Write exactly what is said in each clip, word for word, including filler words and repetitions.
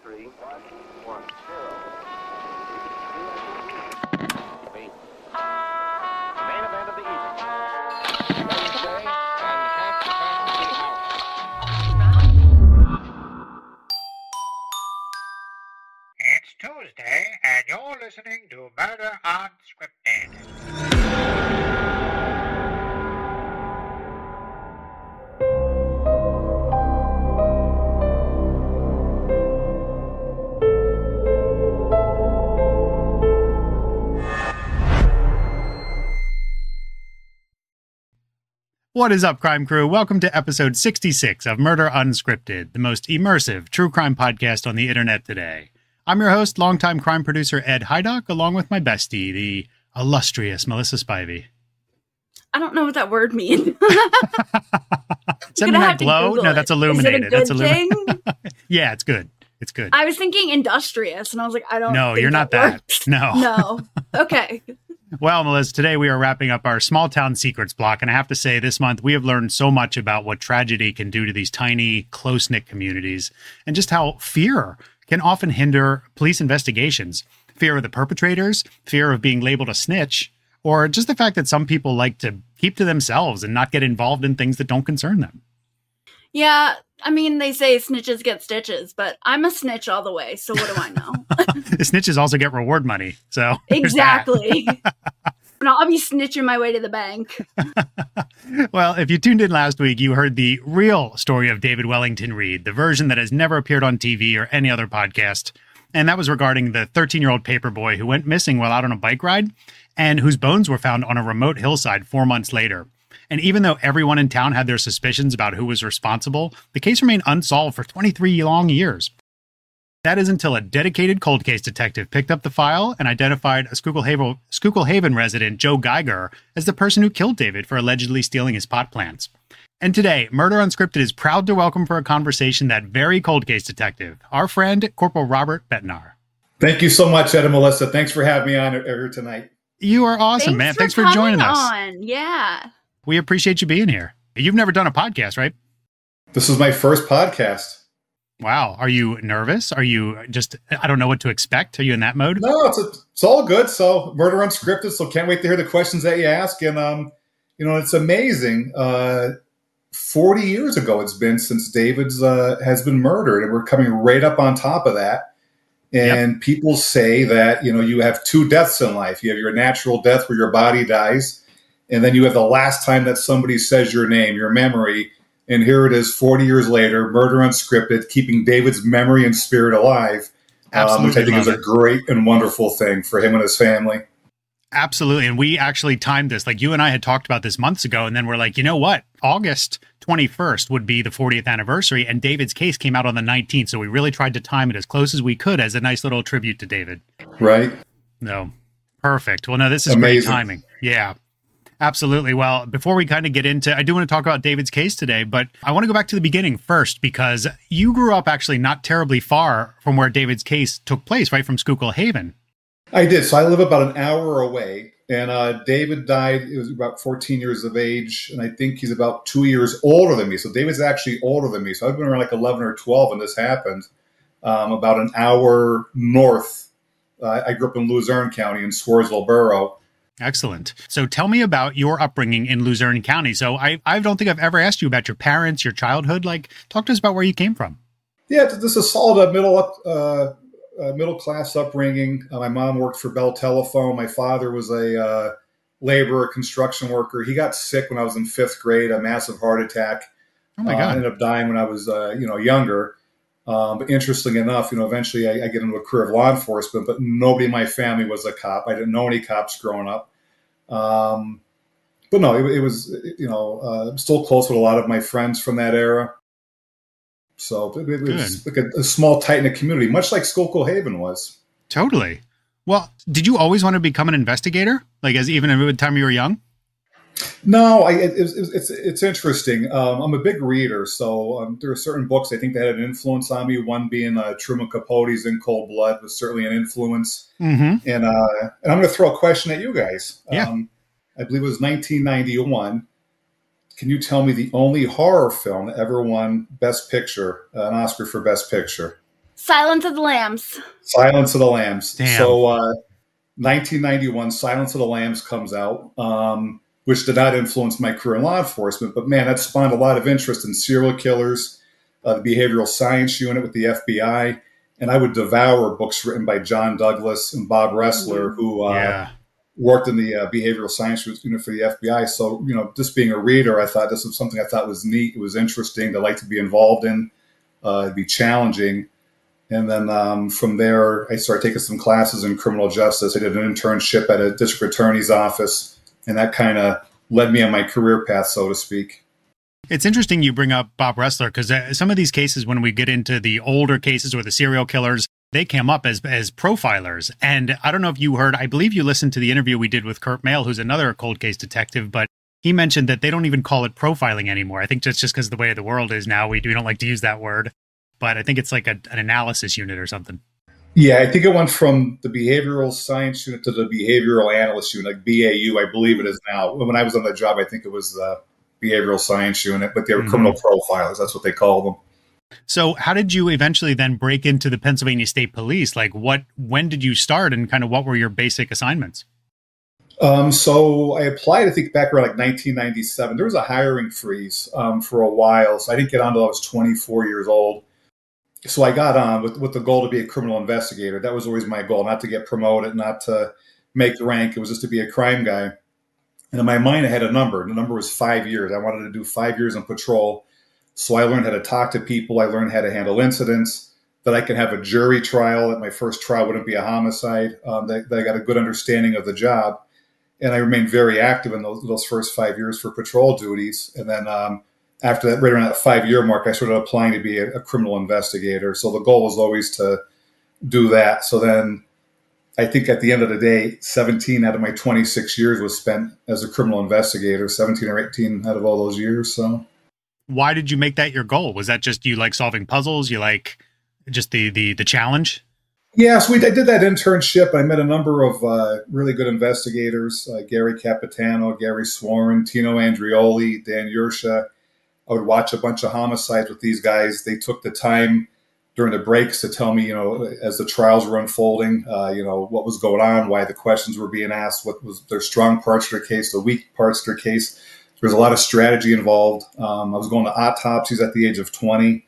three, one, one, zero. The main event of the evening. Wednesday, and half past the hour. It's Tuesday, and you're listening to Murder Unscripted. What is up, crime crew? Welcome to episode sixty-six of Murder Unscripted, the most immersive true crime podcast on the internet today. I'm your host, longtime crime producer Ed Hydock, along with my bestie, the illustrious Melissa Spivey. I don't know what that word means. Something that glow? No, that's illuminated. Is it a that's good illuminated. thing? Yeah, it's good. It's good. I was thinking industrious, and I was like, I don't No, think you're not that. that. Works. No. No. Okay. Well, Melissa, today we are wrapping up our small town secrets block, and I have to say this month we have learned so much about what tragedy can do to these tiny, close-knit communities, and just how fear can often hinder police investigations. Fear of the perpetrators, fear of being labeled a snitch, or just the fact that some people like to keep to themselves and not get involved in things that don't concern them. Yeah, I mean, they say snitches get stitches, but I'm a snitch all the way, so what do I know? The snitches also get reward money, so exactly. And I'll be snitching my way to the bank. Well, if you tuned in last week, you heard the real story of David Wellington Reed, the version that has never appeared on T V or any other podcast. And that was regarding the thirteen-year-old paperboy who went missing while out on a bike ride and whose bones were found on a remote hillside four months later. And even though everyone in town had their suspicions about who was responsible, the case remained unsolved for twenty-three long years. That is until a dedicated cold case detective picked up the file and identified a Schuylkill Haven, Schuylkill Haven resident, Joe Geiger, as the person who killed David for allegedly stealing his pot plants. And today, Murder Unscripted is proud to welcome for a conversation that very cold case detective, our friend, Corporal Robert Betnar. Thank you so much, Ed and Melissa. Thanks for having me on here tonight. You are awesome, Thanks man. For Thanks for joining us. On. Yeah. We appreciate you being here. You've never done a podcast, right? This is my first podcast. Wow. Are you nervous? Are you just, I don't know what to expect? Are you in that mode? No, it's, a, it's all good. So Murder Unscripted. So can't wait to hear the questions that you ask. And, um, you know, it's amazing. Uh, forty years ago, it's been since David's uh, has been murdered. And we're coming right up on top of that. And yep. People say that, you know, you have two deaths in life. You have your natural death where your body dies. And then you have the last time that somebody says your name, your memory. And here it is forty years later, Murder Unscripted, keeping David's memory and spirit alive, um, which I think is a great and wonderful thing for him and his family. Absolutely. And we actually timed this. Like you and I had talked about this months ago. And then we're like, you know what? August twenty-first would be the fortieth anniversary. And David's case came out on the nineteenth. So we really tried to time it as close as we could as a nice little tribute to David. Right. No. Perfect. Well, no, this is Amazing. Great timing. Yeah. Absolutely. Well, before we kind of get into, I do want to talk about David's case today, but I want to go back to the beginning first because you grew up actually not terribly far from where David's case took place, right? From Schuylkill Haven. I did. So I live about an hour away, and uh, David died. He was about fourteen years of age, and I think he's about two years older than me. So David's actually older than me. So I've been around like eleven or twelve when this happened, um, about an hour north. Uh, I grew up in Luzerne County in Swarsville Borough. Excellent. So tell me about your upbringing in Luzerne County. So I, I don't think I've ever asked you about your parents, your childhood. Like, talk to us about where you came from. Yeah, this is a solid uh, middle up, uh, uh, middle class upbringing. Uh, my mom worked for Bell Telephone. My father was a uh, laborer, construction worker. He got sick when I was in fifth grade, a massive heart attack. Oh my God! Uh, ended up dying when I was, uh, you know, younger. Um, but interestingly enough, you know, eventually I, I get into a career of law enforcement, but nobody in my family was a cop. I didn't know any cops growing up. Um, but no, it, it was, you know, uh, still close with a lot of my friends from that era. So it, it was like a, a small, tight-knit community, much like Schuylkill Haven was. Totally. Well, did you always want to become an investigator? Like as even at the time you were young? No, I, it, it's, it's it's interesting. Um, I'm a big reader, so um, there are certain books I think that had an influence on me. One being uh, Truman Capote's In Cold Blood was certainly an influence. Mm-hmm. And, uh, and I'm going to throw a question at you guys. Yeah. Um, I believe it was nineteen ninety-one. Can you tell me the only horror film that ever won Best Picture, uh, an Oscar for Best Picture? Silence of the Lambs. Silence of the Lambs. Damn. So, uh, nineteen ninety-one, Silence of the Lambs comes out, um, which did not influence my career in law enforcement. But man, that spawned a lot of interest in serial killers, uh, the behavioral science unit with the F B I. And I would devour books written by John Douglas and Bob Ressler, who uh, Yeah. worked in the uh, behavioral science unit for the F B I. So, you know, just being a reader, I thought this was something I thought was neat. It was interesting to like to be involved in, uh, it'd be challenging. And then um, from there, I started taking some classes in criminal justice. I did an internship at a district attorney's office, and that kind of led me on my career path, so to speak. It's interesting you bring up Bob Ressler, because uh, some of these cases, when we get into the older cases or the serial killers, they came up as as profilers. And I don't know if you heard, I believe you listened to the interview we did with Kurt Mail, who's another cold case detective, but he mentioned that they don't even call it profiling anymore. I think that's just because the way the world is now, we, we don't like to use that word. But I think it's like a, an analysis unit or something. Yeah, I think it went from the behavioral science unit to the behavioral analyst unit, like B A U, I believe it is now. When I was on the job, I think it was the behavioral science unit, but they were Mhm. criminal profilers. That's what they call them. So how did you eventually then break into the Pennsylvania State Police? Like what, when did you start, and kind of what were your basic assignments? Um, so I applied, I think, back around like nineteen ninety-seven. There was a hiring freeze um, for a while, so I didn't get on until I was twenty-four years old. So I got on with, with the goal to be a criminal investigator. That was always my goal, not to get promoted, not to make the rank. It was just to be a crime guy. And in my mind, I had a number. The number was five years. I wanted to do five years on patrol. So I learned how to talk to people. I learned how to handle incidents, that I could have a jury trial, that my first trial wouldn't be a homicide, um, that, that I got a good understanding of the job. And I remained very active in those, those first five years for patrol duties. And then um, after that, right around that five-year mark, I started applying to be a, a criminal investigator. So the goal was always to do that. So then I think at the end of the day, seventeen out of my twenty-six years was spent as a criminal investigator, seventeen or eighteen out of all those years. So Why did you make that your goal? Was that just you like solving puzzles? You like just the the the challenge? yeah, so we, I did that internship. I met a number of uh, really good investigators, uh, Gary Capitano, Gary Swarren, Tino Andrioli, Dan Yersha. I would watch a bunch of homicides with these guys. They took the time during the breaks to tell me, you know, as the trials were unfolding, uh, you know, what was going on, why the questions were being asked, what was their strong parts of their case, the weak parts of their case. There was a lot of strategy involved. Um, I was going to autopsies at the age of twenty.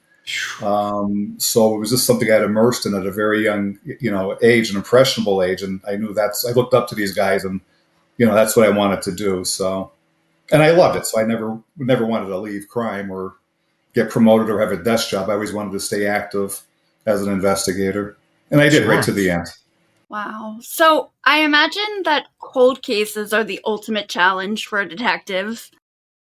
Um, so it was just something I had immersed in at a very young, you know, age, an impressionable age. And I knew that's, I looked up to these guys, and, you know, that's what I wanted to do. So, and I loved it. So I never, never wanted to leave crime or get promoted or have a desk job. I always wanted to stay active as an investigator. And I did Sure. right to the end. Wow. So I imagine that cold cases are the ultimate challenge for a detective.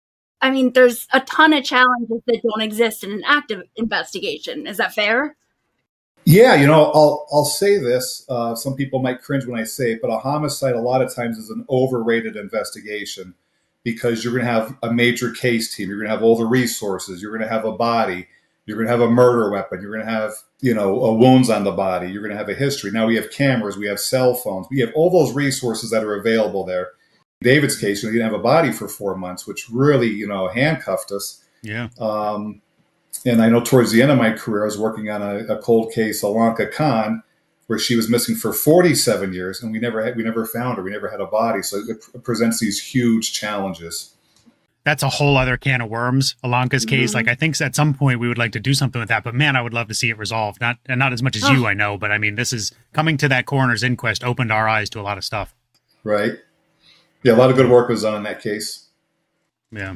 I mean, there's a ton of challenges that don't exist in an active investigation. Is that fair? Yeah, you know, I'll I'll say this. Uh, some people might cringe when I say it, but a homicide a lot of times is an overrated investigation, because you're going to have a major case team. You're going to have all the resources. You're going to have a body. You're going to have a murder weapon. You're going to have, you know, uh, wounds on the body. You're going to have a history. Now we have cameras. We have cell phones. We have all those resources that are available there. In David's case, you know, he didn't have a body for four months, which really, you know, handcuffed us. Yeah. Um, and I know towards the end of my career, I was working on a, a cold case, Alanka Khan, where she was missing for forty-seven years, and we never had, we never found her. We never had a body. So it, it presents these huge challenges. That's a whole other can of worms. Alanka's case. Mhm. Like, I think at some point we would like to do something with that, but man, I would love to see it resolved. Not, and not as much as Oh. you, I know, but I mean, this is coming to that coroner's inquest opened our eyes to a lot of stuff. Right. Yeah, a lot of good work was done in that case. Yeah.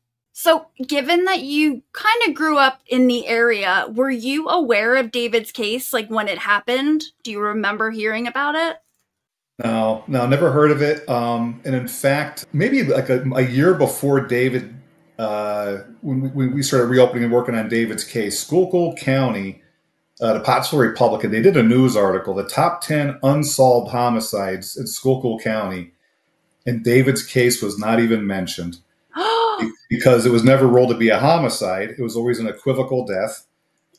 So, given that you kind of grew up in the area, were you aware of David's case, like when it happened? Do you remember hearing about it? No, no, never heard of it. Um, and in fact, maybe like a, a year before David, uh, when, we, when we started reopening and working on David's case, Schuylkill County, uh, the Pottsville Republican, they did a news article, the top ten unsolved homicides in Schuylkill County, and David's case was not even mentioned because it was never ruled to be a homicide. It was always an equivocal death.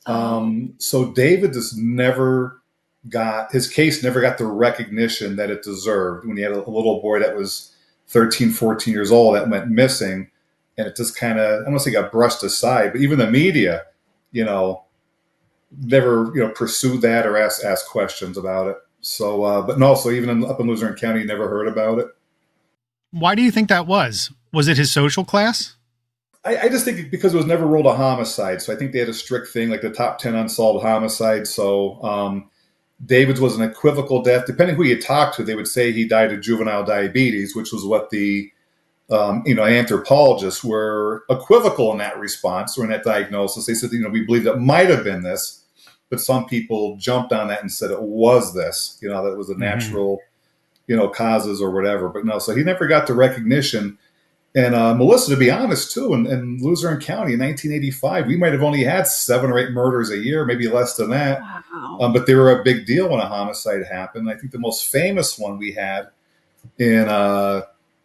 Um, so David just never got, his case never got the recognition that it deserved when he had a, a little boy that was thirteen, fourteen years old that went missing. And it just kind of, I don't want to say got brushed aside, but even the media, you know, never, you know, pursued that or asked asked questions about it. So, uh, but no, so even in, up in Luzerne County, never heard about it. Why do you think that was? Was it his social class? I, I just think because it was never ruled a homicide. So I think they had a strict thing, like the top ten unsolved homicides. So um, David's was an equivocal death. Depending who you talk to, they would say he died of juvenile diabetes, which was what the um, you know anthropologists were equivocal in that response or in that diagnosis. They said, you know, we believe that might have been this, but some people jumped on that and said it was this. You know, that it was a natural, mm-hmm. you know, causes or whatever. But no, so he never got the recognition. And uh, Melissa, to be honest, too, in, in Luzerne County in nineteen eighty-five, we might have only had seven or eight murders a year, maybe less than that. Wow. Um, but they were a big deal when a homicide happened. I think the most famous one we had in, uh,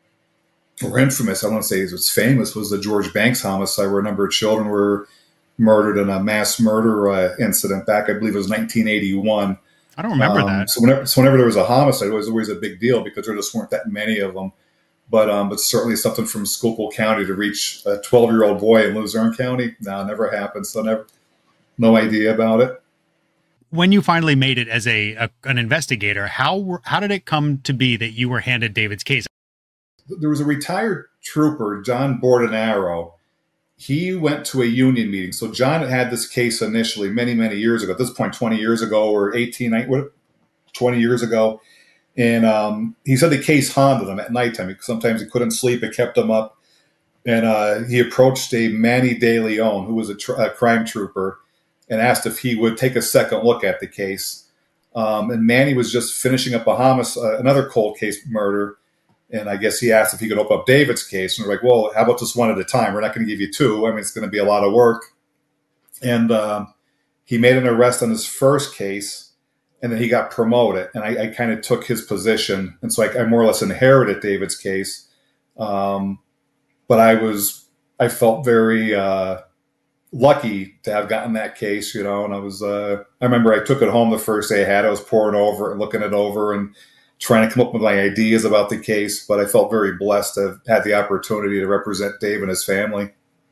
or infamous, I want to say it was famous, was the George Banks homicide, where a number of children were murdered in a mass murder uh, incident back, I believe it was nineteen eighty-one. I don't remember um, that. So whenever, so whenever there was a homicide, it was always a big deal because there just weren't that many of them. But um, but certainly something from Schuylkill County to reach a twelve-year-old boy in Luzerne County, no, never happened. So never, no idea about it. When you finally made it as a, a an investigator, how how did it come to be that you were handed David's case? There was a retired trooper, John Bordenaro. He went to a union meeting. So John had this case initially many, many years ago. At this point, twenty years ago or eighteen, twenty years ago. And um, he said the case haunted him at nighttime because sometimes he couldn't sleep. It kept him up. And uh, he approached a Manny De Leon, who was a, tr- a crime trooper, and asked if he would take a second look at the case. Um, and Manny was just finishing up a homicide, uh, another cold case murder. And I guess he asked if he could open up David's case. And we're like, well, how about just one at a time? We're not going to give you two. I mean, it's going to be a lot of work. And um, he made an arrest on his first case. And then he got promoted, and I, I kind of took his position. And so I, I more or less inherited David's case. Um, but I was, I felt very uh, lucky to have gotten that case, you know, and I was, uh, I remember I took it home the first day I had it. I was pouring over it and looking it over and trying to come up with my ideas about the case. But I felt very blessed to have had the opportunity to represent Dave and his family.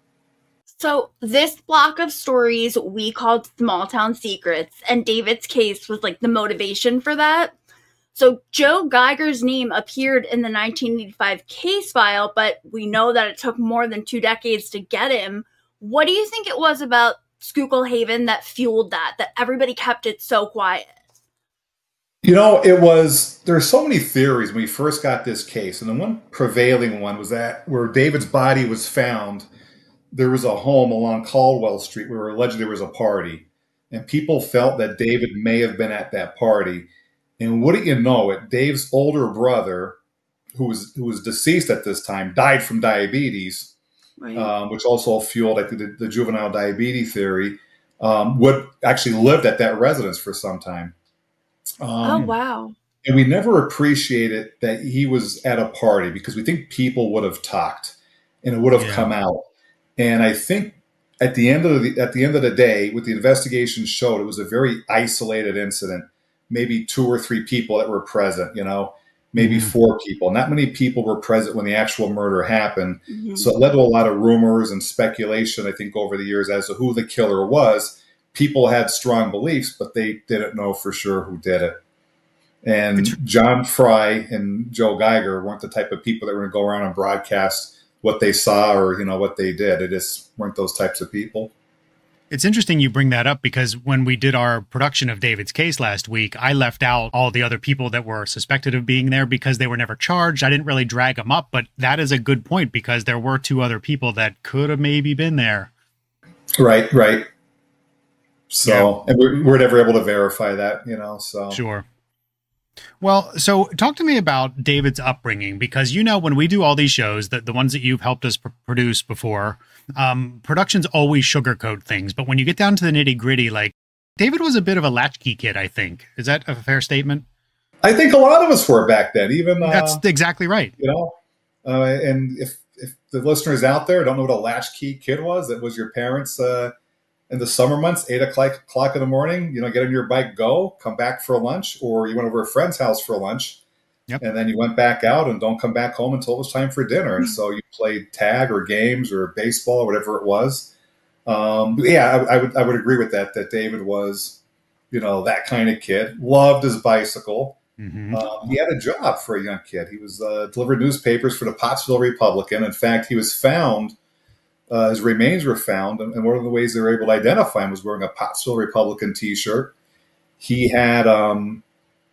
So this block of stories we called Small Town Secrets, and David's case was like the motivation for that. So Joe Geiger's name appeared in the nineteen eighty-five case file, but we know that it took more than two decades to get him. What do you think it was about Schuylkill Haven that fueled that, that everybody kept it so quiet? You know, it was, there's so many theories when we first got this case. And the one prevailing one was that where David's body was found, there was a home along Caldwell Street where allegedly there was a party, and people felt that David may have been at that party. And wouldn't you know it, Dave's older brother, who was who was deceased at this time, died from diabetes, right. um, which also fueled, I think, the, the juvenile diabetes theory. Um, would actually lived at that residence for some time. Um, oh wow! And we never appreciated that he was at a party because we think people would have talked, and it would have yeah. come out. And I think at the end of the at the end of the day, what the investigation showed, it was a very isolated incident. Maybe two or three people that were present, you know, maybe mm-hmm. four people. Not many people were present when the actual murder happened. Mm-hmm. So it led to a lot of rumors and speculation, I think, over the years as to who the killer was. People had strong beliefs, but they didn't know for sure who did it. And John Fry and Joe Geiger weren't the type of people that were going to go around and broadcast what they saw or, you know, what they did. They just weren't those types of people. It's interesting you bring that up because when we did our production of David's case last week, I left out all the other people that were suspected of being there because they were never charged. I didn't really drag them up, but that is a good point because there were two other people that could have maybe been there. Right, right. So, yeah. and we were never able to verify that, you know, so. Sure. Well, so talk to me about David's upbringing, because, you know, when we do all these shows, the, the ones that you've helped us pr- produce before, um, productions always sugarcoat things. But when you get down to the nitty gritty, like David was a bit of a latchkey kid, I think. Is that a fair statement? I think a lot of us were back then, even. Uh, That's exactly right. You know, uh, and if, if the listeners out there don't know what a latchkey kid was, that was your parents, uh, in the summer months, eight o'clock, o'clock in the morning, you know, get on your bike, go, come back for lunch, or you went over a friend's house for lunch, yep. and then you went back out and don't come back home until it was time for dinner. And so you played tag or games or baseball or whatever it was. Um, but yeah, I, I would I would agree with that. That David was, you know, that kind of kid. Loved his bicycle. Mm-hmm. Um, he had a job for a young kid. He was uh, delivered newspapers for the Pottsville Republican. In fact, he was found. Uh, his remains were found, and, and one of the ways they were able to identify him was wearing a Pottsville Republican T-shirt. He had um,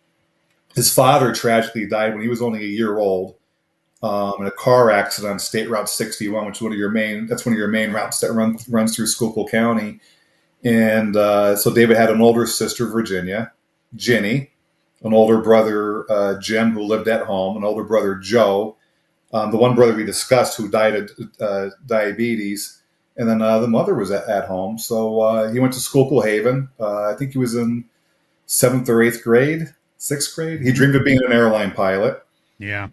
his father tragically died when he was only a year old um, in a car accident on State Route sixty-one, which is one of your main. That's one of your main routes that run, runs through Schuylkill County. And uh, so David had an older sister, Virginia, Ginny, an older brother, uh, Jim, who lived at home, an older brother, Joe, um, the one brother we discussed who died of uh, diabetes, and then uh, the mother was at, at home. So uh, he went to Schuylkill Haven. Uh, I think he was in seventh or eighth grade, sixth grade. He dreamed of being an airline pilot. Yeah.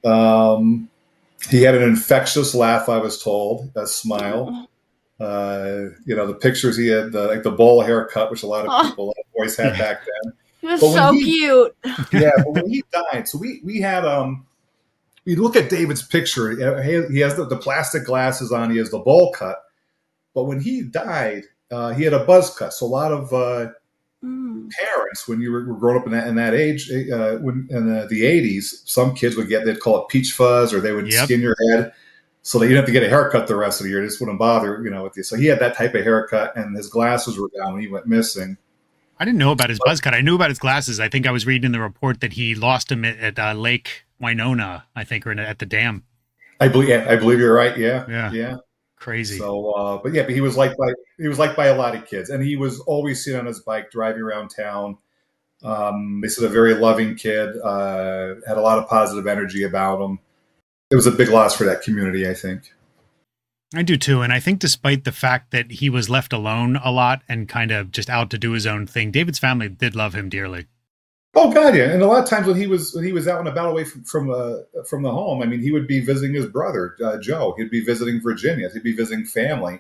Um, he had an infectious laugh, I was told, a smile. Uh, you know, the pictures he had, the, like the bowl haircut, which a lot of Oh. people, a lot of boys had back then. He was But when so he- cute. Yeah, but when he died, so we we had um, you look at David's picture. He he has the, the plastic glasses on. He has the bowl cut. But when he died, uh, he had a buzz cut. So a lot of uh, Mm. parents, when you were, were growing up in that in that age, uh, when in the, the eighties, some kids would get they'd call it peach fuzz, or they would Yep. skin your head so that you didn't have to get a haircut the rest of the year. It just wouldn't bother, you know, with you. So he had that type of haircut, and his glasses were down when he went missing. I didn't know about his buzz cut. I knew about his glasses. I think I was reading in the report that he lost them at, at uh, Lake Winona, I think, or in, at the dam. I believe, yeah, I believe you're right. Yeah, Yeah. yeah. Crazy. So, uh, but yeah, but he was liked by he was liked by a lot of kids, and he was always seen on his bike driving around town. Um, they said a very loving kid, uh, had a lot of positive energy about him. It was a big loss for that community, I think. I do too. And I think despite the fact that he was left alone a lot and kind of just out to do his own thing, David's family did love him dearly. Oh God, yeah. And a lot of times when he was when he was out and about away from from, uh, from the home, I mean, he would be visiting his brother uh, Joe. He'd be visiting Virginia. He'd be visiting family.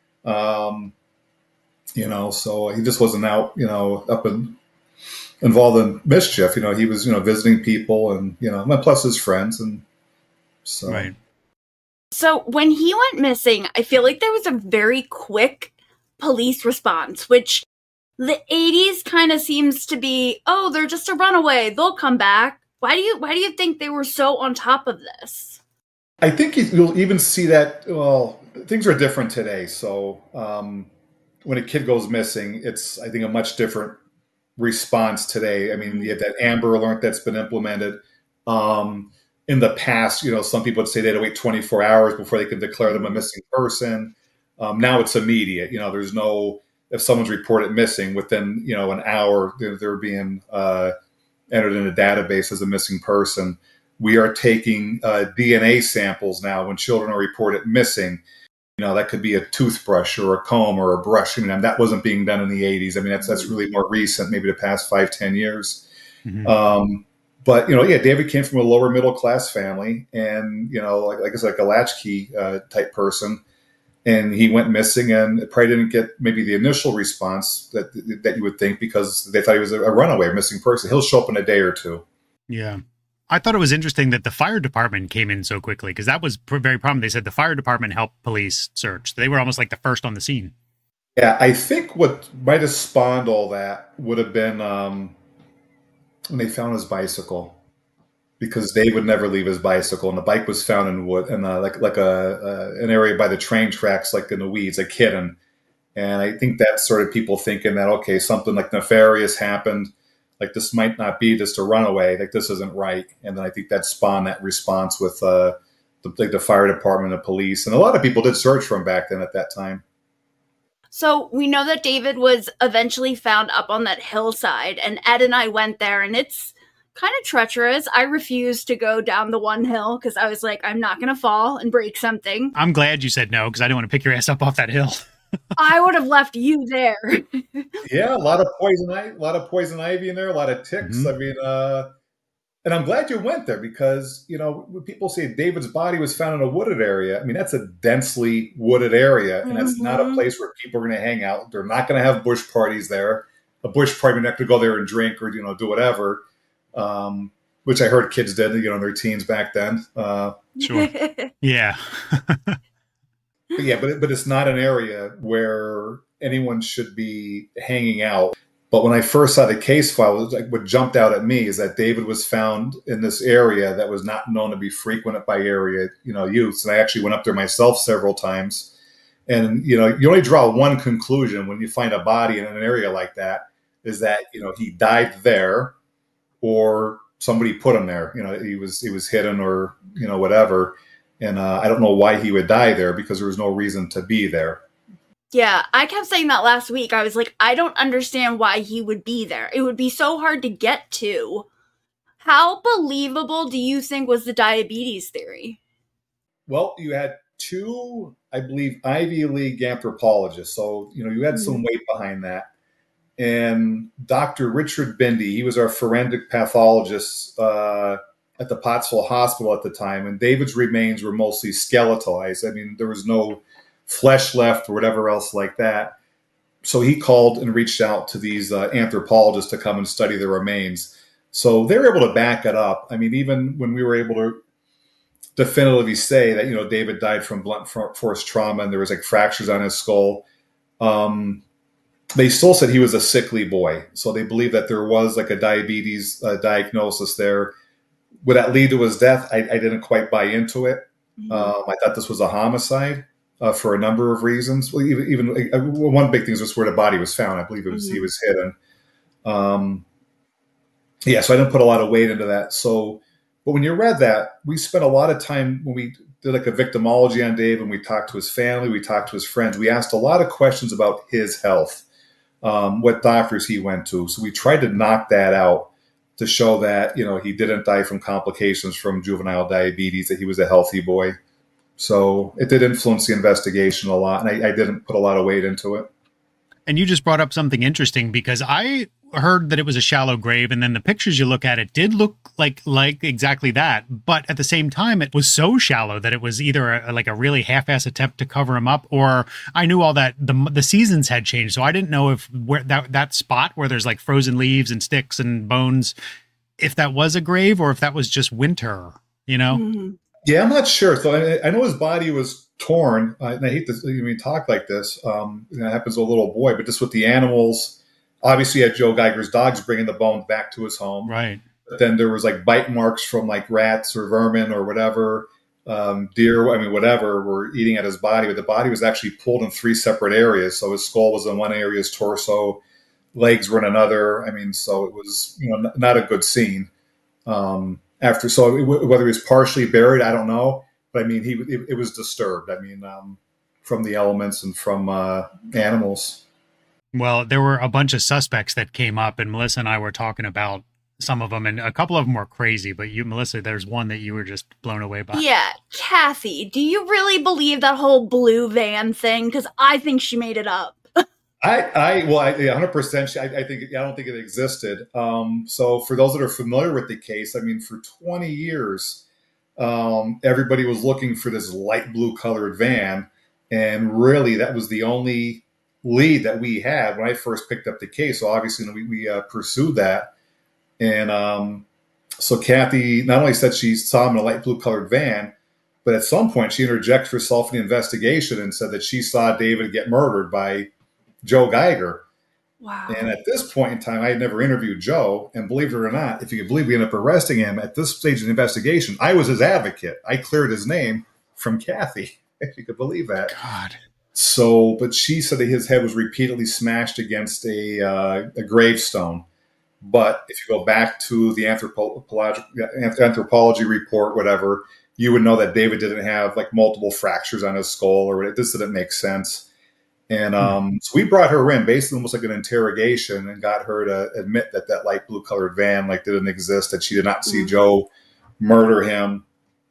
Um, you know, so he just wasn't out, you know, up and involved in mischief. You know, he was, you know, visiting people and you know, and plus his friends, and so Right. So when he went missing, I feel like there was a very quick police response, which the eighties kind of seems to be, oh, they're just a runaway. They'll come back. Why do you why do you think they were so on top of this? I think you'll even see that. Well, things are different today. So um, when a kid goes missing, it's I think a much different response today. I mean, you have that Amber Alert that's been implemented. Um, in the past, you know, some people would say they had to wait twenty-four hours before they could declare them a missing person. Um, now it's immediate. You know, there's no if someone's reported missing within you know an hour, they're, they're being uh, entered in a database as a missing person. We are taking uh, D N A samples now when children are reported missing. You know, that could be a toothbrush or a comb or a brush. I mean, that wasn't being done in the eighties. I mean, that's that's really more recent, maybe the past five, ten years. Mhm. Um, but, you know, yeah, David came from a lower middle class family and, you know, like, like I said, like a latchkey uh, type person. And he went missing and probably didn't get maybe the initial response that that you would think because they thought he was a, a runaway, a missing person. He'll show up in a day or two. Yeah. I thought it was interesting that the fire department came in so quickly because that was pr- very prominent. They said the fire department helped police search. They were almost like the first on the scene. Yeah, I think what might have spawned all that would have been um, when they found his bicycle, because Dave would never leave his bicycle, and the bike was found in wood, and uh, like like a uh, an area by the train tracks, like in the weeds, like hidden. And I think that's sort of people thinking that okay, something like nefarious happened, like this might not be just a runaway, like this isn't right. And then I think that spawned that response with uh, the, like the fire department and police, and a lot of people did search for him back then at that time. So we know that David was eventually found up on that hillside, and Ed and I went there, and it's kind of treacherous. I refused to go down the one hill because I was like, I'm not going to fall and break something. I'm glad you said no because I didn't want to pick your ass up off that hill. I would have left you there. Yeah, a lot of poison ivy, a lot of poison ivy in there, a lot of ticks. Mhm. I mean, uh, and I'm glad you went there because you know when people say David's body was found in a wooded area. I mean, that's a densely wooded area, and that's not a Mhm. place where people are going to hang out. They're not going to have bush parties there. A bush party, they're not going to go there and drink or you know do whatever. Um, which I heard kids did, you know, in their teens back then. Uh, Sure. Yeah. But yeah, but it, but it's not an area where anyone should be hanging out. But when I first saw the case file, it was like what jumped out at me is that David was found in this area that was not known to be frequented by area, you know, youths. And I actually went up there myself several times. And, you know, you only draw one conclusion when you find a body in an area like that, is that, you know, he died there or somebody put him there. You know, he was he was hidden or, you know, whatever. And uh, I don't know why he would die there because there was no reason to be there. Yeah, I kept saying that last week. I was like, I don't understand why he would be there. It would be so hard to get to. How believable do you think was the diabetes theory? Well, you had two, I believe, Ivy League anthropologists. So, you know, you had some weight behind that. And Doctor Richard Bindi, he was our forensic pathologist uh, at the Pottsville Hospital at the time. And David's remains were mostly skeletalized. I mean, there was no flesh left or whatever else like that. So he called and reached out to these uh, anthropologists to come and study the remains. So they were able to back it up. I mean, even when we were able to definitively say that, you know, David died from blunt force trauma and there was like fractures on his skull, um, they still said he was a sickly boy. So they believe that there was like a diabetes uh, diagnosis there. Would that lead to his death? I, I didn't quite buy into it. Mm-hmm. Um, I thought this was a homicide uh, for a number of reasons. Well, even, even uh, one big thing is just where the body was found. I believe it was mm-hmm. he was hidden. Um, yeah, so I didn't put a lot of weight into that. So, but when you read that, we spent a lot of time when we did like a victimology on Dave and we talked to his family, we talked to his friends. We asked a lot of questions about his health, um, what doctors he went to. So we tried to knock that out to show that, you know, he didn't die from complications from juvenile diabetes, that he was a healthy boy. So it did influence the investigation a lot. And I, I didn't put a lot of weight into it. And you just brought up something interesting because I heard that it was a shallow grave, and then the pictures you look at, it did look like like exactly that. But at the same time, it was so shallow that it was either a, like a really half-ass attempt to cover him up, or I knew all that the the seasons had changed, so I didn't know if where that that spot where there's like frozen leaves and sticks and bones, if that was a grave or if that was just winter, you know? Mm-hmm. Yeah, I'm not sure. So I, I know his body was torn, uh, and I hate to I mean, talk like this. Um, it happens to a little boy, but just with the animals. Obviously, you had Joe Geiger's dogs bringing the bone back to his home. Right. But then there was like bite marks from like rats or vermin or whatever, um, deer, I mean, whatever, were eating at his body. But the body was actually pulled in three separate areas. So his skull was in one area, his torso, legs were in another. I mean, so it was, you know, not a good scene. Um, after, so it, whether he was partially buried, I don't know. But I mean, he it, it was disturbed. I mean, um, from the elements and from uh, animals. Well, there were a bunch of suspects that came up, and Melissa and I were talking about some of them, and a couple of them were crazy. But you, Melissa, there's one that you were just blown away by. Yeah, Kathy, do you really believe that whole blue van thing? Because I think she made it up. I, I, well, I, one hundred percent. I, I think, I don't think it existed. Um, so for those that are familiar with the case, I mean, for twenty years, um, everybody was looking for this light blue colored van, and really, that was the only lead that we had when I first picked up the case. So obviously we, we uh, pursued that. And um, so Kathy not only said she saw him in a light blue colored van, but at some point she interjected herself in the investigation and said that she saw David get murdered by Joe Geiger. Wow. And at this point in time, I had never interviewed Joe. And believe it or not, if you could believe, we ended up arresting him at this stage of the investigation. I was his advocate. I cleared his name from Kathy, if you could believe that. God. So, but she said that his head was repeatedly smashed against a uh, a gravestone. But if you go back to the anthropology, anthropology report, whatever, you would know that David didn't have like multiple fractures on his skull, or this didn't make sense. And um, so we brought her in, basically almost like an interrogation, and got her to admit that that light blue colored van like didn't exist, that she did not see mm-hmm. Joe murder him.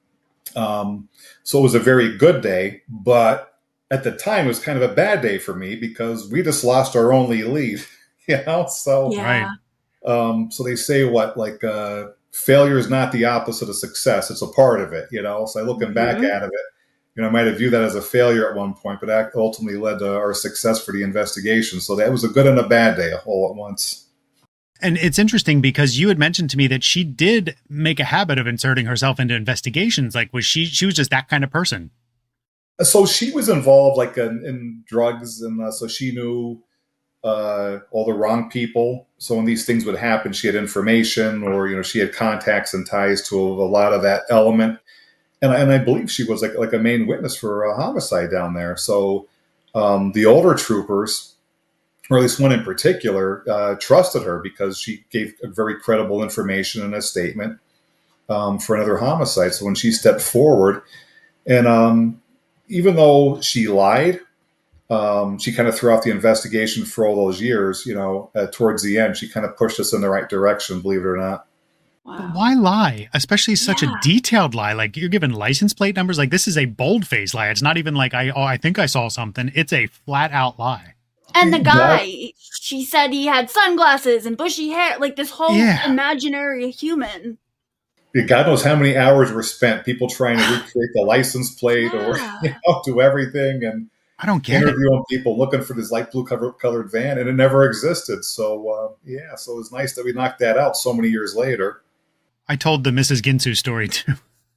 Um, so it was a very good day, but at the time, it was kind of a bad day for me because we just lost our only lead, you know? So, yeah. um, so they say what, like, uh, failure is not the opposite of success. It's a part of it, you know? So looking mm-hmm. back at it, you know, I might have viewed that as a failure at one point, but that ultimately led to our success for the investigation. So that was a good and a bad day all at once. And it's interesting because you had mentioned to me that she did make a habit of inserting herself into investigations. Like, was she, she was just that kind of person. So she was involved like in, in drugs, and uh, so she knew uh, all the wrong people. So when these things would happen, she had information, or you know, she had contacts and ties to a, a lot of that element. And, and I believe she was like like a main witness for a homicide down there. So um, the older troopers, or at least one in particular, uh, trusted her because she gave very credible information in a statement um, for another homicide. So when she stepped forward, and um, even though she lied, um, she kind of threw out the investigation for all those years. You know, uh, towards the end, she kind of pushed us in the right direction, believe it or not. Wow. But why lie? Especially such yeah. a detailed lie. Like you're given license plate numbers. Like this is a bold-faced lie. It's not even like, I oh, I think I saw something. It's a flat-out lie. And the guy, she said he had sunglasses and bushy hair. Like this whole yeah. imaginary human. God knows how many hours were spent people trying to recreate the license plate yeah. or you know, do everything. And I don't get interviewing it. people looking for this light blue cover, colored van, and it never existed. So, uh, yeah, so it was nice that we knocked that out so many years later. I told the Missus Ginsu story, too.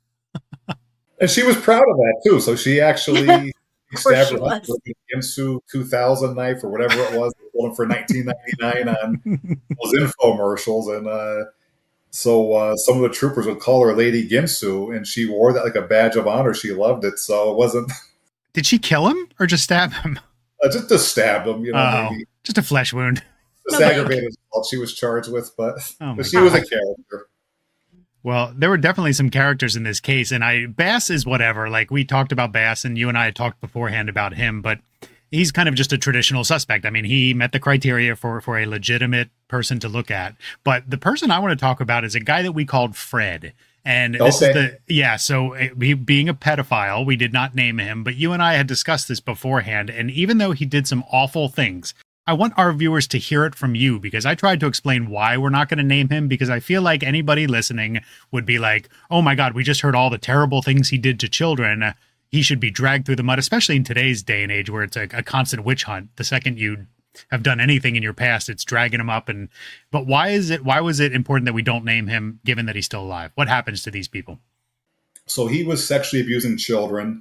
And she was proud of that, too. So she actually stabbed her with the Ginsu two thousand knife or whatever it was. They sold them for nineteen ninety-nine on those infomercials. And uh, so uh, some of the troopers would call her Lady Ginsu, and she wore that like a badge of honor. She loved it. So it wasn't... Did she kill him or just stab him? Uh, just to stab him, you know. Oh, maybe. Just a flesh wound. Just no, aggravated assault she was charged with, but, oh but she God. was a character. Well, there were definitely some characters in this case, and I Bass is whatever. Like, we talked about Bass, and you and I had talked beforehand about him, but he's kind of just a traditional suspect. I mean, he met the criteria for, for a legitimate person to look at. But the person I want to talk about is a guy that we called Fred. And this okay. is the, yeah, so he, being a pedophile, we did not name him, but you and I had discussed this beforehand. And even though he did some awful things, I want our viewers to hear it from you, because I tried to explain why we're not going to name him, because I feel like anybody listening would be like, oh my God, we just heard all the terrible things he did to children. He should be dragged through the mud, especially in today's day and age where it's a, a constant witch hunt. The second you have done anything in your past, it's dragging him up. And but why is it? Why was it important that we don't name him, given that he's still alive? What happens to these people? So he was sexually abusing children.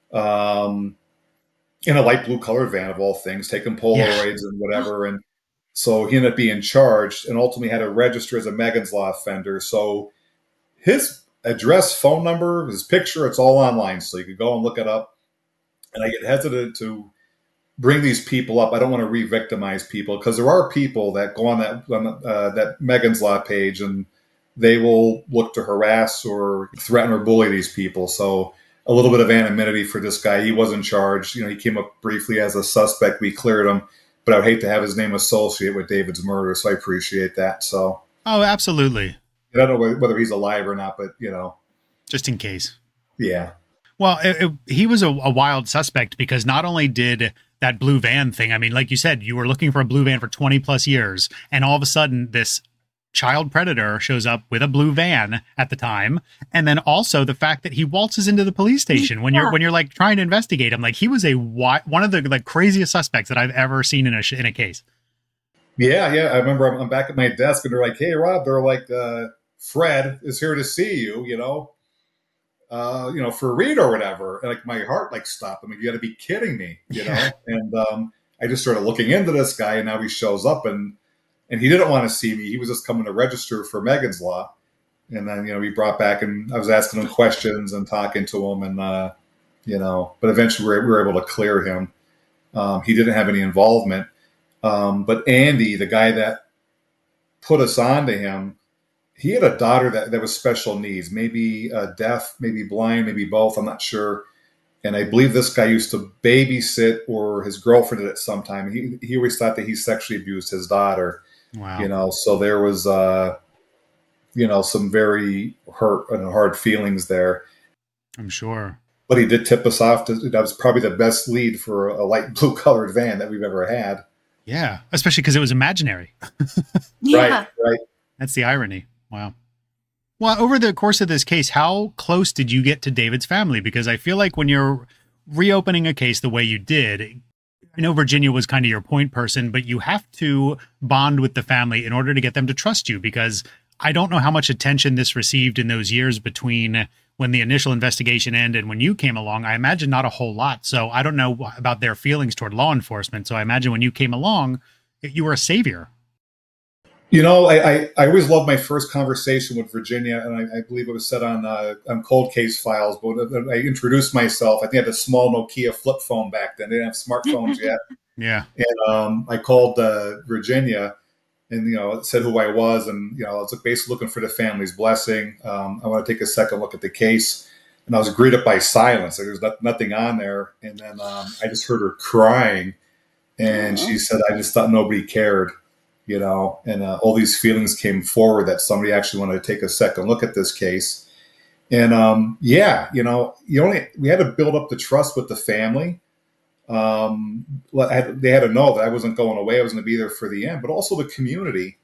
Um, in a light blue colored van of all things, taking Polaroids yeah. and whatever. And so he ended up being charged and ultimately had to register as a Megan's Law offender. So his address, phone number, his picture, it's all online. So you could go and look it up. And I get hesitant to bring these people up. I don't want to re-victimize people, because there are people that go on that, on, uh, that Megan's Law page, and they will look to harass or threaten or bully these people. So a little bit of anonymity for this guy. He wasn't charged. You know, he came up briefly as a suspect. We cleared him, but I would hate to have his name associated with David's murder. So I appreciate that. So, oh, absolutely. I don't know whether he's alive or not, but you know, just in case. Yeah. Well, it, it, he was a, a wild suspect, because not only did that blue van thing, I mean, like you said, you were looking for a blue van for twenty plus years, and all of a sudden this child predator shows up with a blue van at the time. And then also the fact that he waltzes into the police station when yeah. you're when you're like trying to investigate him. Like, he was a one of the like craziest suspects that I've ever seen in a in a case. Yeah, yeah. I remember I'm, I'm back at my desk and they're like, "Hey, Rob," they're like, uh, "Fred is here to see you," you know, uh, you know, for a read or whatever. And like my heart like stopped. I mean, you got to be kidding me, you yeah. know. And um, I just started looking into this guy, and now he shows up, and and he didn't want to see me. He was just coming to register for Megan's Law. And then, you know, he brought back, and I was asking him questions and talking to him, and, uh, you know, but eventually we were, we were able to clear him. Um, he didn't have any involvement. Um, but Andy, the guy that put us on to him, he had a daughter that, that was special needs, maybe uh, deaf, maybe blind, maybe both. I'm not sure. And I believe this guy used to babysit, or his girlfriend did at some time. He, he always thought that he sexually abused his daughter. Wow. You know, so there was, uh, you know, some very hurt and hard feelings there. I'm sure. But he did tip us off to, that was probably the best lead for a light blue colored van that we've ever had. Yeah. Especially because it was imaginary. yeah. Right. Right. That's the irony. Wow. Well, over the course of this case, how close did you get to David's family? Because I feel like when you're reopening a case the way you did, I know Virginia was kind of your point person, but you have to bond with the family in order to get them to trust you, because I don't know how much attention this received in those years between when the initial investigation ended, when you came along, I imagine not a whole lot. So I don't know about their feelings toward law enforcement. So I imagine when you came along, you were a savior. You know, I, I, I always loved my first conversation with Virginia, and I, I believe it was said on uh, on Cold Case Files. But when I introduced myself, I think I had a small Nokia flip phone back then. They didn't have smartphones yet. Yeah. And um, I called uh, Virginia and, you know, said who I was. And, you know, I was basically looking for the family's blessing. Um, I want to take a second look at the case. And I was greeted by silence. There was not, nothing on there. And then um, I just heard her crying. And she said, I just thought nobody cared, you know, and uh, all these feelings came forward that somebody actually wanted to take a second look at this case. And um, yeah, you know, you only we had to build up the trust with the family. Um, I had, they had to know that I wasn't going away. I was going to be there for the end, but also the community.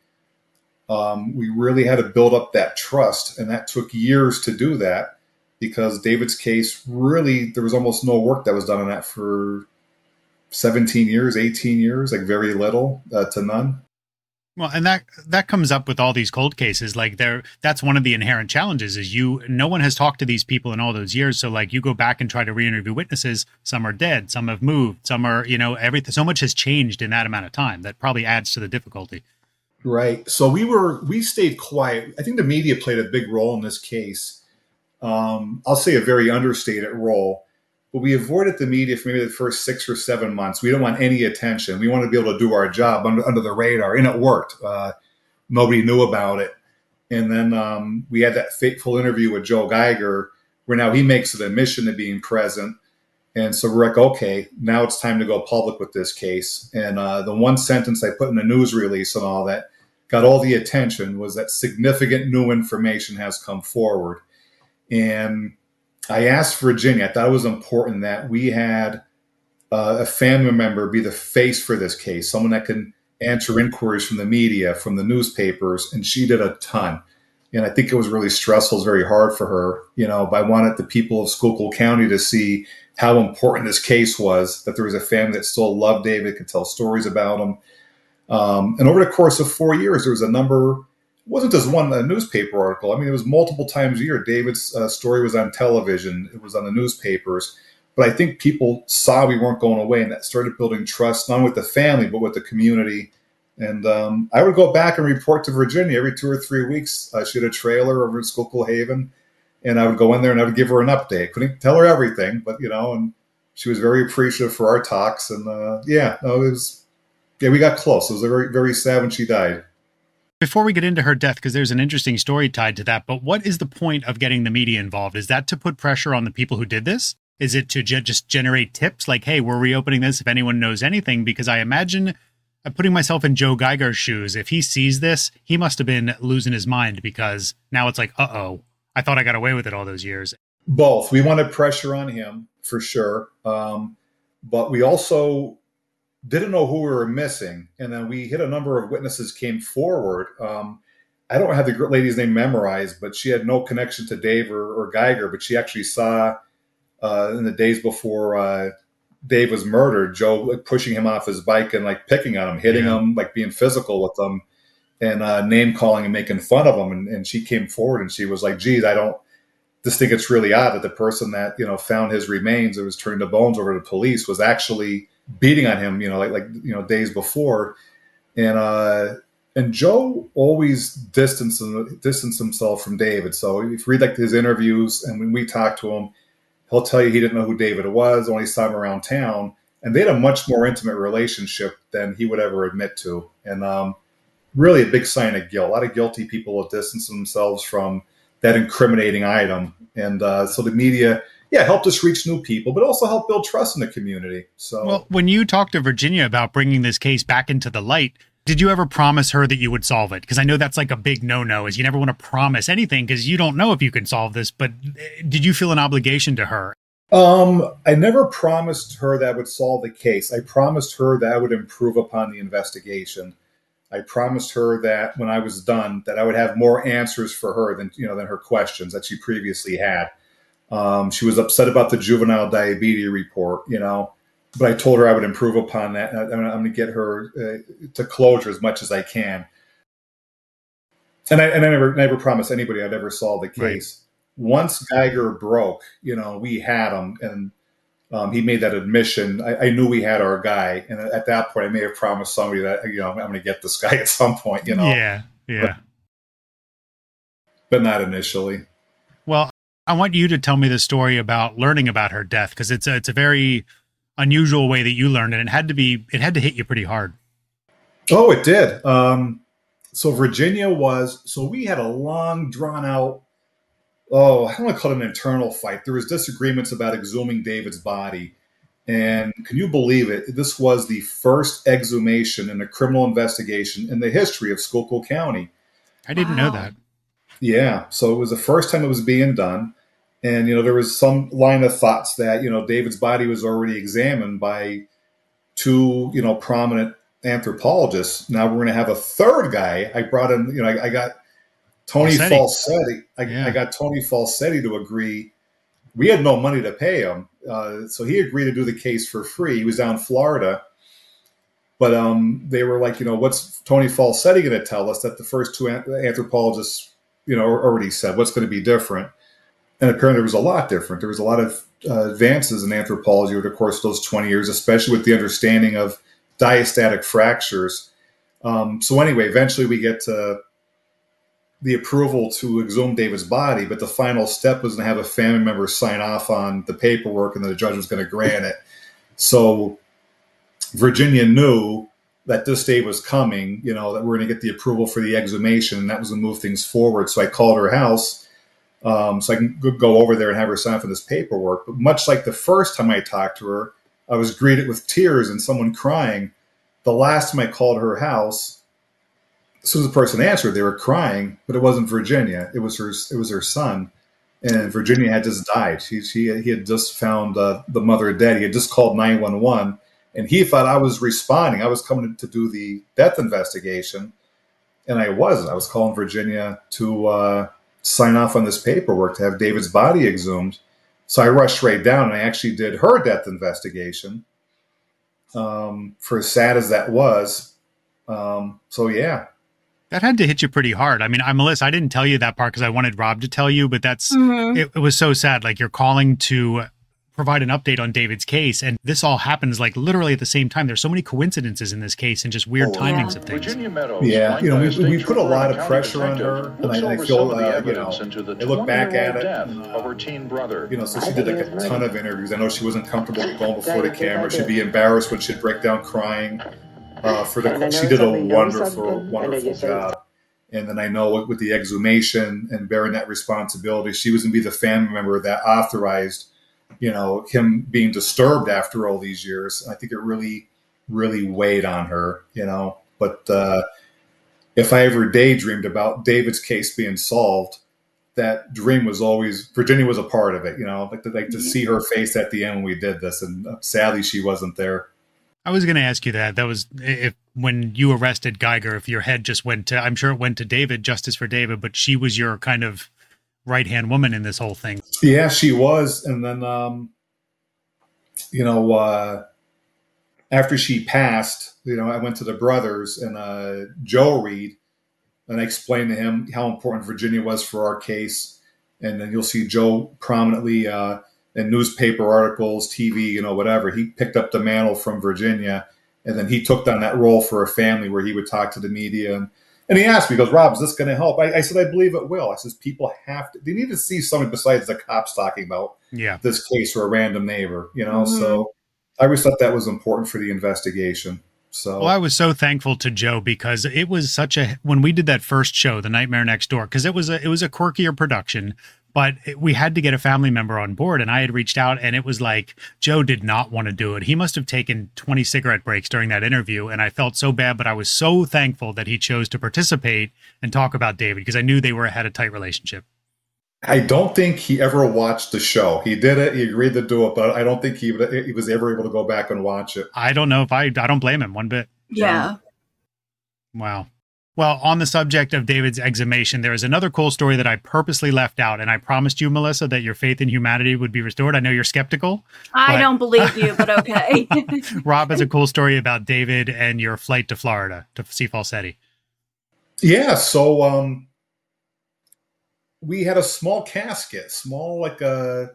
Um, we really had to build up that trust, and that took years to do that because David's case really, there was almost no work that was done on that for seventeen years, eighteen years, like very little uh, to none. Well, and that that comes up with all these cold cases. Like there, that's one of the inherent challenges is you, no one has talked to these people in all those years. So like you go back and try to re-interview witnesses. Some are dead, some have moved, some are, you know, everything. So much has changed in that amount of time. That probably adds to the difficulty. Right. So we were, we stayed quiet. I think the media played a big role in this case. Um, I'll say a very understated role. But we avoided the media for maybe the first six or seven months. We don't want any attention. We wanted to be able to do our job under, under the radar, and it worked. Uh, nobody knew about it. And then um, we had that fateful interview with Joe Geiger, where now he makes an admission to being present. And so we're like, okay, now it's time to go public with this case. And uh, the one sentence I put in the news release and all that got all the attention was that significant new information has come forward. And I asked Virginia, I thought it was important that we had uh, a family member be the face for this case, someone that can answer inquiries from the media, from the newspapers, and she did a ton. And I think it was really stressful. It was very hard for her, you know, but I wanted the people of Schuylkill County to see how important this case was, that there was a family that still loved David, could tell stories about him. Um, and over the course of four years, there was a number. It wasn't just one a newspaper article. I mean, it was multiple times a year. David's uh, story was on television. It was on the newspapers. But I think people saw we weren't going away, and that started building trust, not only with the family, but with the community. And um, I would go back and report to Virginia every two or three weeks. Uh, she had a trailer over in Schuylkill Haven, and I would go in there and I would give her an update. Couldn't tell her everything, but, you know, and she was very appreciative for our talks. And, uh, yeah, no, it was, yeah, we got close. It was very, very sad when she died. Before we get into her death, because there's an interesting story tied to that, but what is the point of getting the media involved? Is that to put pressure on the people who did this? Is it to ge- just generate tips like, hey, we're reopening this if anyone knows anything? Because I imagine, I'm putting myself in Joe Geiger's shoes. If he sees this, he must have been losing his mind because now it's like, uh-oh, I thought I got away with it all those years. Both. We wanted pressure on him, for sure. Um, but we also didn't know who we were missing. And then we hit a number of witnesses came forward. Um, I don't have the lady's name memorized, but she had no connection to Dave or, or Geiger, but she actually saw uh, in the days before uh, Dave was murdered, Joe like, pushing him off his bike and like picking on him, hitting yeah. him, like being physical with him and uh, name calling and making fun of him. And, and she came forward and she was like, geez, I don't just think it's really odd that the person that, you know, found his remains or was turning the bones over to the police was actually beating on him, you know, like, like, you know, days before. And, uh, and Joe always distanced, distanced himself from David. So if you read like his interviews and when we talked to him, he'll tell you he didn't know who David was, only saw him around town. And they had a much more intimate relationship than he would ever admit to. And, um, really a big sign of guilt. A lot of guilty people will distance themselves from that incriminating item. And, uh, so the media, yeah, helped us reach new people, but also helped build trust in the community. So, well, when you talked to Virginia about bringing this case back into the light, did you ever promise her that you would solve it? Because I know that's like a big no-no, is you never want to promise anything because you don't know if you can solve this. But did you feel an obligation to her? Um, I never promised her that I would solve the case. I promised her that I would improve upon the investigation. I promised her that when I was done, that I would have more answers for her than, you know, than her questions that she previously had. Um, she was upset about the juvenile diabetes report, you know, but I told her I would improve upon that. I'm going to get her uh, to closure as much as I can. And I, and I never, never promised anybody I'd ever solve the case. once Geiger broke, you know, we had him, and um, he made that admission. I, I knew we had our guy, and at that point, I may have promised somebody that, you know, I'm going to get this guy at some point, you know. Yeah, yeah. But, but not initially. Well, I want you to tell me the story about learning about her death, because it's a, it's a very unusual way that you learned it. It had to be, it had to hit you pretty hard. Oh, it did. Um, so Virginia was, so we had a long, drawn out, oh, I don't want to call it an internal fight. There was disagreements about exhuming David's body. And can you believe it? This was the first exhumation in a criminal investigation in the history of Schuylkill County. I didn't Wow. know that. Yeah. So it was the first time it was being done. And, you know, there was some line of thoughts that, you know, David's body was already examined by two, you know, prominent anthropologists. Now we're going to have a third guy. I brought in, you know, I, I got Tony Falsetti. Falsetti. I, Yeah. I got Tony Falsetti to agree. We had no money to pay him. Uh, so he agreed to do the case for free. He was down in Florida. But um, they were like, you know, what's Tony Falsetti going to tell us that the first two an- anthropologists, you know, already said? What's going to be different? And apparently there was a lot different. There was a lot of uh, advances in anthropology over the course of those twenty years, especially with the understanding of diastatic fractures. Um, so anyway, eventually we get to the approval to exhume David's body, but the final step was to have a family member sign off on the paperwork, and then the judge was going to grant it. So Virginia knew that this day was coming, you know, that we're going to get the approval for the exhumation, and that was going to move things forward. So I called her house um, so I can go over there and have her sign for this paperwork. But much like the first time I talked to her, I was greeted with tears and someone crying. The last time I called her house, as soon as the person answered, they were crying, but it wasn't Virginia. It was her. It was her son, and Virginia had just died. She, she he had just found uh, the mother dead. He had just called nine one one, and he thought I was responding. I was coming to do the death investigation, and I wasn't. I was calling Virginia to uh, sign off on this paperwork to have David's body exhumed. So I rushed right down, and I actually did her death investigation. Um, for as sad as that was, um, so yeah. That had to hit you pretty hard. I mean, I, Melissa, I didn't tell you that part because I wanted Rob to tell you, but that's, Mhm. it, it was so sad. Like, you're calling to provide an update on David's case, and this all happens like literally at the same time. There's so many coincidences in this case and just weird Oh, timings yeah. of things. Virginia Meadows, Yeah, you know, we, flanked by a we state put a trooper lot and of county pressure on detective, her, and looks I, I over feel, some of the uh, you evidence know, into the I look back at it, death and, uh, of her teen brother. you know, so she did like a ton of interviews. I know she wasn't comfortable going before the camera. She'd be embarrassed when she'd break down crying. Uh, for the, she did a wonderful, wonderful job. And then I know with, with the exhumation and bearing that responsibility, she was going to be the family member that authorized, you know, him being disturbed after all these years. I think it really, really weighed on her, you know. But uh, if I ever daydreamed about David's case being solved, that dream was always, Virginia was a part of it, you know, like to, like to see her face at the end when we did this. And uh, sadly, she wasn't there. I was going to ask you that. That was if when you arrested Geiger, if your head just went to, I'm sure it went to David, justice for David, but she was your kind of right-hand woman in this whole thing. Yeah, she was. And then, um, you know, uh, after she passed, you know, I went to the brothers and uh, Joe Reed, and I explained to him how important Virginia was for our case. And then you'll see Joe prominently uh, in newspaper articles, T V, you know, whatever. He picked up the mantle from Virginia, and then he took on that role for a family where he would talk to the media. And, and he asked me, he goes, Rob, is this going to help? I, I said, I believe it will. I says, people have to, they need to see something besides the cops talking about Yeah. this case or a random neighbor, you know? Mhm. So I always thought that was important for the investigation. So Well, I was so thankful to Joe because it was such a, when we did that first show, The Nightmare Next Door, because it was a, it was a quirkier production, but it, we had to get a family member on board, and I had reached out, and it was like, Joe did not want to do it. He must have taken twenty cigarette breaks during that interview, and I felt so bad, but I was so thankful that he chose to participate and talk about David, because I knew they were had a tight relationship. I don't think he ever watched the show. He did it. He agreed to do it, but I don't think he, he was ever able to go back and watch it. I don't know if I, I don't blame him one bit. Yeah. Wow. Well, on the subject of David's exhumation, there is another cool story that I purposely left out, and I promised you, Melissa, that your faith in humanity would be restored. I know you're skeptical. I But- don't believe you, but okay. Rob has a cool story about David and your flight to Florida to see Falsetti. Yeah. So, um, we had a small casket, small like a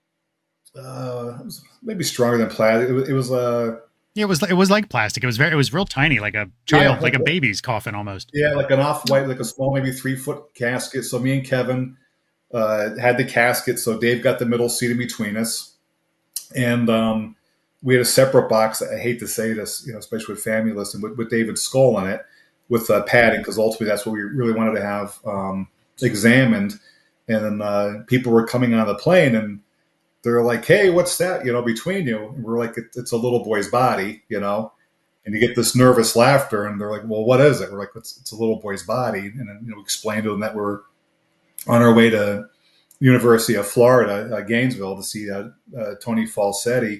uh, it was maybe stronger than plastic. It was, it was a Yeah, it was it was like plastic. It was very it was real tiny, like a child, Yeah, like, like a a- baby's coffin almost. yeah, like an off white, like a small, maybe three foot casket. So me and Kevin uh, had the casket. So Dave got the middle seat in between us, and um, we had a separate box. I hate to say this, you know, especially with family listing, with, with David's skull in it, with uh, padding, because ultimately that's what we really wanted to have um, examined. And then uh, people were coming on the plane, and they're like, "Hey, what's that? You know, between you?" And we're like, "It's a little boy's body," you know. And you get this nervous laughter, and they're like, "Well, what is it?" We're like, "It's, it's a little boy's body." And then, you know, explain to them that we're on our way to University of Florida, uh, Gainesville, to see uh, uh, Tony Falsetti.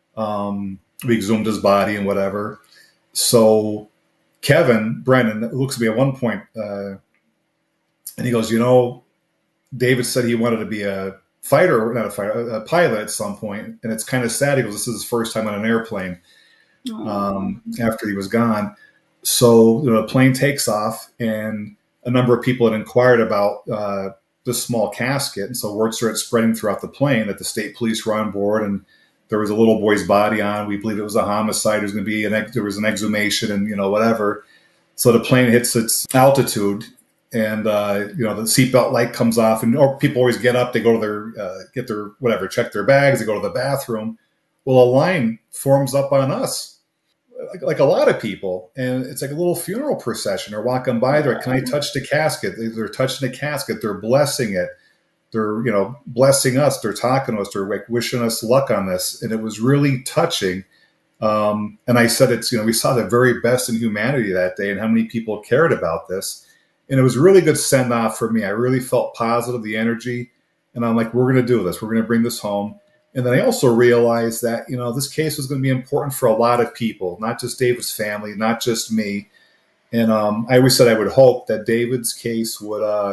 Um, we exhumed his body and whatever. So Kevin Brennan looks at me at one point, uh, and he goes, "You know, David said he wanted to be a fighter, not a fighter, a pilot at some point, and it's kind of sad." He goes, "This is his first time on an airplane." Um, after he was gone. So you know, the plane takes off, and a number of people had inquired about uh, this small casket. And so word started spreading throughout the plane that the state police were on board, and there was a little boy's body on. We believe it was a homicide. There's going to be an ex- there was an exhumation, and you know whatever. So the plane hits its altitude, and uh, you know the seatbelt light comes off, and or people always get up. They go to their uh, get their whatever, check their bags. They go to the bathroom. Well, a line forms up on us. Like, like a lot of people, and it's like a little funeral procession. They're walking by. They're like, "Can I touch the casket?" They're touching the casket. They're blessing it. They're, you know, blessing us. They're talking to us. They're like wishing us luck on this, and it was really touching. Um, and I said, "It's, you know, we saw the very best in humanity that day, and how many people cared about this." And it was a really good send off for me. I really felt positive, the energy, and I'm like, "We're going to do this. We're going to bring this home." And then I also realized that, you know, this case was going to be important for a lot of people, not just David's family, not just me. And um, I always said I would hope that David's case would, uh,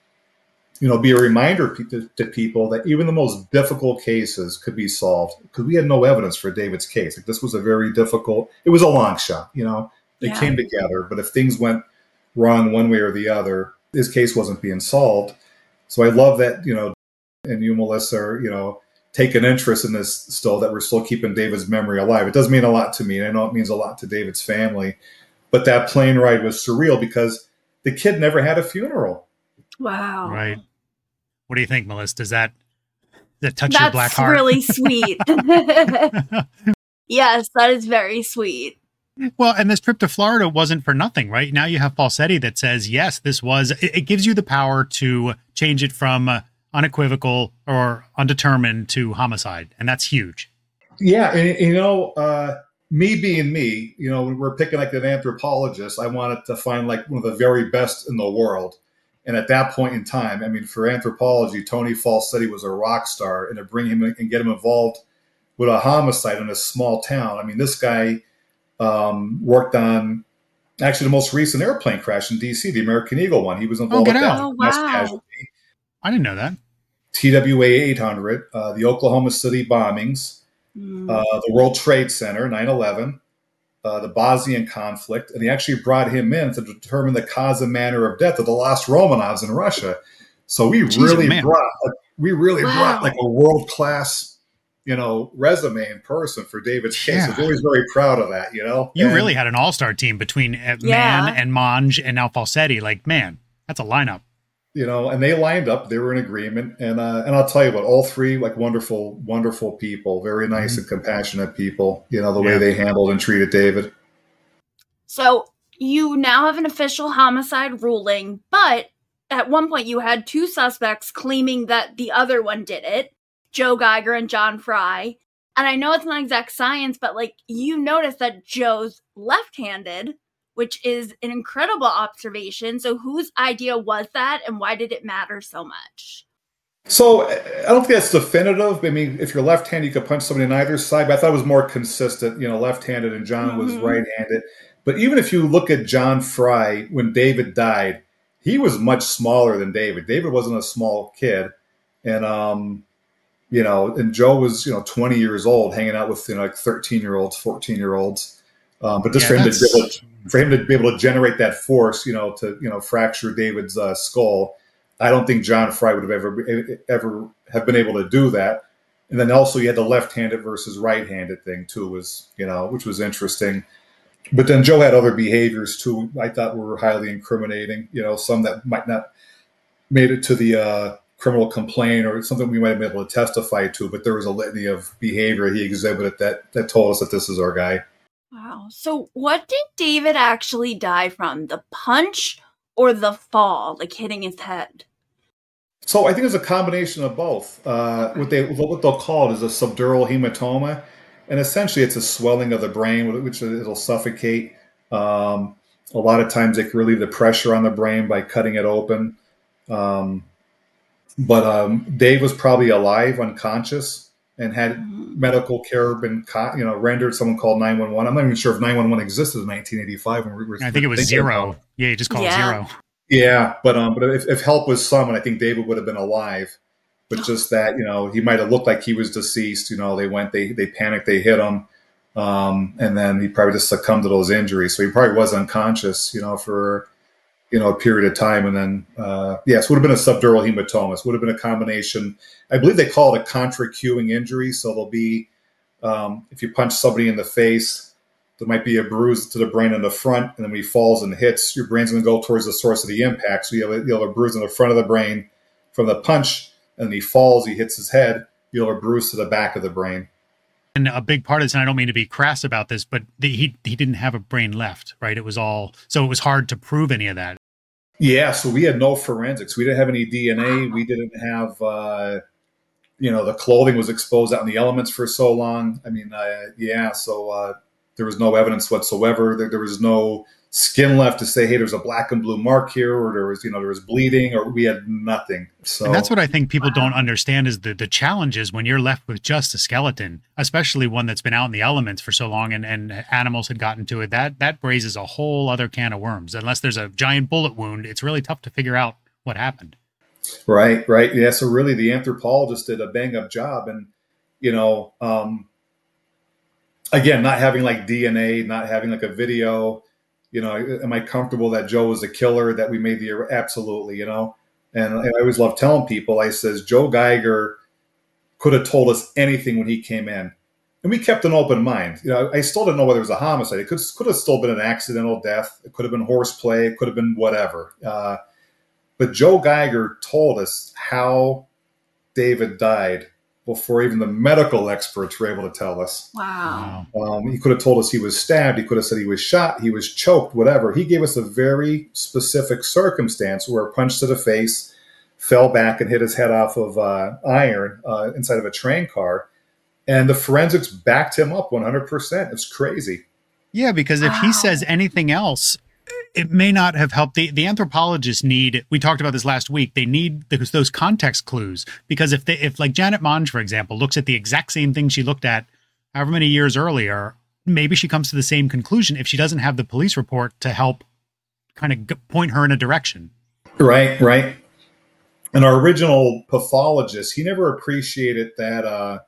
you know, be a reminder to, to people that even the most difficult cases could be solved, because we had no evidence for David's case. Like, this was a very difficult, it was a long shot, you know, they Yeah. came together. But if things went wrong one way or the other, his case wasn't being solved. So I love that, you know, and you, Melissa, are, you know, take an interest in this still, that we're still keeping David's memory alive. It does mean a lot to me, and I know it means a lot to David's family. But that plane ride was surreal because the kid never had a funeral. Wow. Right. What do you think, Melissa? Does that does that touch your That's black heart? really sweet. Yes, that is very sweet. Well, and this trip to Florida wasn't for nothing, right? Now you have Falsetti that says, yes, this was, it, it gives you the power to change it from uh, unequivocal or undetermined to homicide. And that's huge. Yeah. And, you know, uh, me being me, you know, when we're picking like an anthropologist, I wanted to find like one of the very best in the world. And at that point in time, I mean, for anthropology, Tony Falsetti was a rock star, and to bring him and get him involved with a homicide in a small town. I mean, this guy um, worked on actually the most recent airplane crash in D C, the American Eagle one. He was involved get with that. out. Oh, mass wow. casualty. I didn't know that. T W A eight hundred, uh, the Oklahoma City bombings, Mm. uh, the World Trade Center, nine eleven, uh, the Bosnian conflict, and he actually brought him in to determine the cause and manner of death of the lost Romanovs in Russia. So we Jeez, really man. brought, we really Wow. brought like a world class, you know, resume in person for David's case. I was Yeah. always very proud of that. You know, You And, really had an all-star team between uh, Yeah. Mann and Monge and now Falsetti. Like, man, that's a lineup. you know, and they lined up. They were in agreement, and uh, and I'll tell you what, all three like wonderful, wonderful people, very nice Mhm. and compassionate people. You know, the Yeah. way they handled and treated David. So you now have an official homicide ruling, but at one point you had two suspects claiming that the other one did it, Joe Geiger and John Fry. And I know it's not exact science, but like you noticed that Joe's left-handed, which is an incredible observation. So whose idea was that, and why did it matter so much? So I don't think that's definitive. I mean, if you're left-handed, you could punch somebody on either side. But I thought it was more consistent, you know, left-handed, and John was Mhm. right-handed. But even if you look at John Fry, when David died, he was much smaller than David. David wasn't a small kid, and um, you know, and Joe was, you know, twenty years old, hanging out with, you know, like thirteen-year-olds, fourteen-year-olds. Um, but just Yeah, for him to be that's- able to, for him to be able to generate that force, you know, to you know fracture David's uh, skull. I don't think John Fry would have ever ever have been able to do that. And then also you had the left-handed versus right-handed thing too, was you know, which was interesting. But then Joe had other behaviors too. I thought were highly incriminating. You know, some that might not made it to the uh, criminal complaint or something we might have been able to testify to. But there was a litany of behavior he exhibited that that told us that this is our guy. Wow. So what did David actually die from? The punch or the fall, like hitting his head? So I think it's a combination of both. Uh, what they what they'll call it is a subdural hematoma, and essentially it's a swelling of the brain, which it'll suffocate. Um, a lot of times they can relieve the pressure on the brain by cutting it open. Um, but um, Dave was probably alive, unconscious, and had medical care been you know rendered. Someone called nine one one. I'm not even sure if nine one one existed in nineteen eighty-five. When we were I think it was zero. About. Yeah, you just called yeah. it zero. Yeah, but um, but if, if help was summoned, I think David would have been alive. But just that, you know, he might have looked like he was deceased. You know, they went, they they panicked, they hit him, um, and then he probably just succumbed to those injuries. So he probably was unconscious, you know, for you know a period of time, and then uh, yes, would have been a subdural hematoma. Would have been a combination. I believe they call it a contra-cuing injury. So there'll be um, if you punch somebody in the face, there might be a bruise to the brain in the front, and then when he falls and hits, your brain's going to go towards the source of the impact. So you have, a, you have a bruise in the front of the brain from the punch, and then he falls, he hits his head, you have a bruise to the back of the brain. And a big part of this, and I don't mean to be crass about this, but the, he he didn't have a brain left, right? It was all, so it was hard to prove any of that. Yeah, so we had no forensics. We didn't have any D N A. We didn't have, uh, you know, the clothing was exposed out in the elements for so long. I mean, uh, yeah, so... Uh, there was no evidence whatsoever. There, there was no skin left to say, hey, there's a black and blue mark here, or there was, you know, there was bleeding, or we had nothing. So and that's what I think people don't understand is the the challenges when you're left with just a skeleton, especially one that's been out in the elements for so long and, and animals had gotten to it. That that raises a whole other can of worms. Unless there's a giant bullet wound, it's really tough to figure out what happened. Right, right. Yeah, so really the anthropologist did a bang-up job. And, you know, um, again, not having like D N A, not having like a video, you know, am I comfortable that Joe was the killer, that we made the, absolutely, you know? And I always love telling people, I says, Joe Geiger could have told us anything when he came in. And we kept an open mind. You know, I still don't know whether it was a homicide. It could, could have still been an accidental death. It could have been horseplay. It could have been whatever. Uh, but Joe Geiger told us how David died before even the medical experts were able to tell us. Wow. Um, he could have told us he was stabbed. He could have said he was shot. He was choked, whatever. He gave us a very specific circumstance where a punch to the face, fell back and hit his head off of uh, iron uh, inside of a train car. And the forensics backed him up one hundred percent. It's crazy. Yeah, because if wow. he says anything else, it may not have helped. The, the anthropologists need, we talked about this last week, they need those, those context clues. Because if they, if like Janet Monge, for example, looks at the exact same thing she looked at however many years earlier, maybe she comes to the same conclusion if she doesn't have the police report to help kind of point her in a direction. Right, right. And our original pathologist, he never appreciated that, uh,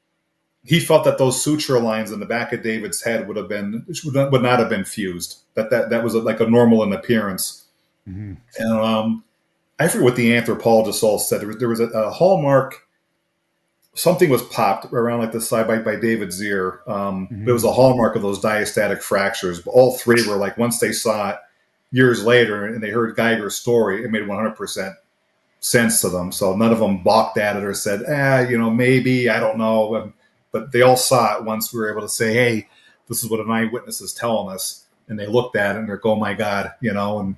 he felt that those suture lines in the back of David's head would have been would not have been fused. That that that was like a normal in appearance. Mm-hmm. And um, I forget what the anthropologist all said. There was there was a, a hallmark. Something was popped around like the side by, by David's ear. Um, mm-hmm. It was a hallmark of those diastatic fractures. But all three were like, once they saw it years later and they heard Geiger's story, it made one hundred percent sense to them. So none of them balked at it or said, ah, you know, maybe, I don't know. But they all saw it once we were able to say, hey, this is what an eyewitness is telling us. And they looked at it and they're like, oh, my God, you know, and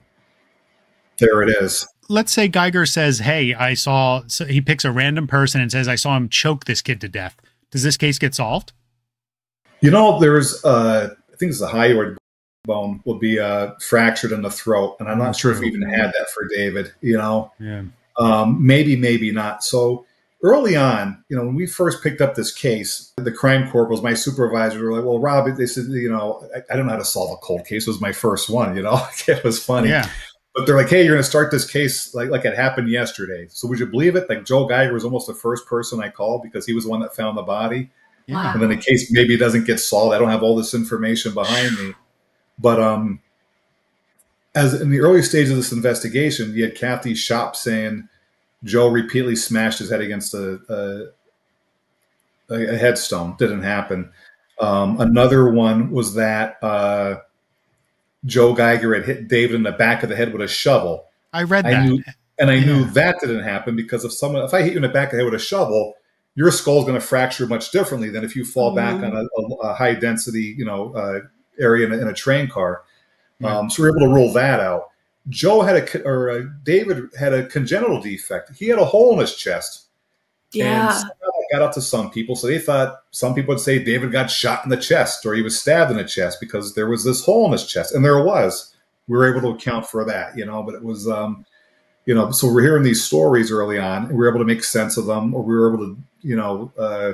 there it is. Let's say Geiger says, hey, I saw, so he picks a random person and says, I saw him choke this kid to death. Does this case get solved? You know, there's, uh, I think it's the hyoid bone will be uh, fractured in the throat. And I'm not sure if we even had that for David, you know. Yeah. Um, maybe, maybe not. So early on, you know, when we first picked up this case, the crime corporals, my supervisors were like, well, Rob, they said, you know, I, I don't know how to solve a cold case. It was my first one, you know. It was funny. Yeah. But they're like, hey, you're going to start this case like like it happened yesterday. So would you believe it? Like Joe Geiger was almost the first person I called because he was the one that found the body. Yeah. And then the case maybe doesn't get solved. I don't have all this information behind me. But um, as in the early stages of this investigation, you had Kathy Shop saying Joe repeatedly smashed his head against a, a, a headstone. Didn't happen. Um, another one was that uh, Joe Geiger had hit David in the back of the head with a shovel. I read I that. knew, and I Yeah. knew that didn't happen because if someone, if I hit you in the back of the head with a shovel, your skull's going to fracture much differently than if you fall back on a, a, a high density, you know, uh, area in a, in a train car. Um, so we were able to rule that out. Joe had a, or uh, David had a congenital defect. He had a hole in his chest. And Yeah. somehow that got out to some people. So they thought, some people would say David got shot in the chest or he was stabbed in the chest because there was this hole in his chest. And there was. We were able to account for that, you know, but it was, um, you know, so we're hearing these stories early on and we were able to make sense of them, or we were able to, you know, uh,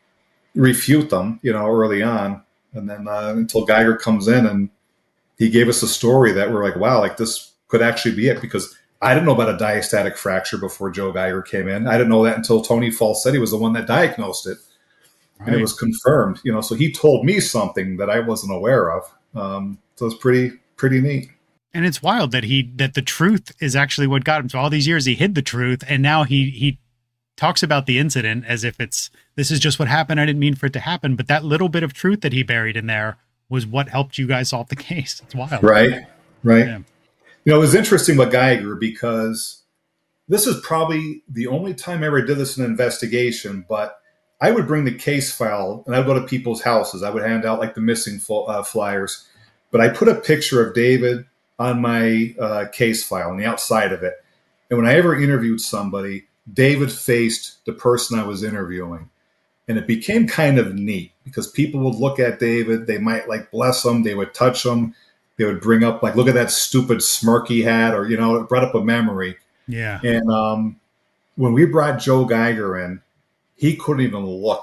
refute them, you know, early on. And then uh, until Geiger comes in and he gave us a story that we're like, wow, like this could actually be it, because I didn't know about a diastatic fracture before Joe Geiger came in. I didn't know that until Tony Falsetti was the one that diagnosed it. Right. And it was confirmed, you know, so he told me something that I wasn't aware of. Um, so it's pretty, pretty neat. And it's wild that he that the truth is actually what got him. So all these years he hid the truth, and now he he talks about the incident as if it's this is just what happened. I didn't mean for it to happen, but that little bit of truth that he buried in there was what helped you guys solve the case. It's wild, Right, right. Yeah. You know, it was interesting with Geiger because this is probably the only time I ever did this in an investigation, but I would bring the case file and I would go to people's houses. I would hand out like the missing fo- uh, flyers, but I put a picture of David on my uh, case file on the outside of it. And when I ever interviewed somebody, David faced the person I was interviewing. And it became kind of neat because people would look at David, they might like bless him, they would touch him, they would bring up like, look at that stupid smirk he had, or, you know, it brought up a memory. Yeah. And um, when we brought Joe Geiger in, he couldn't even look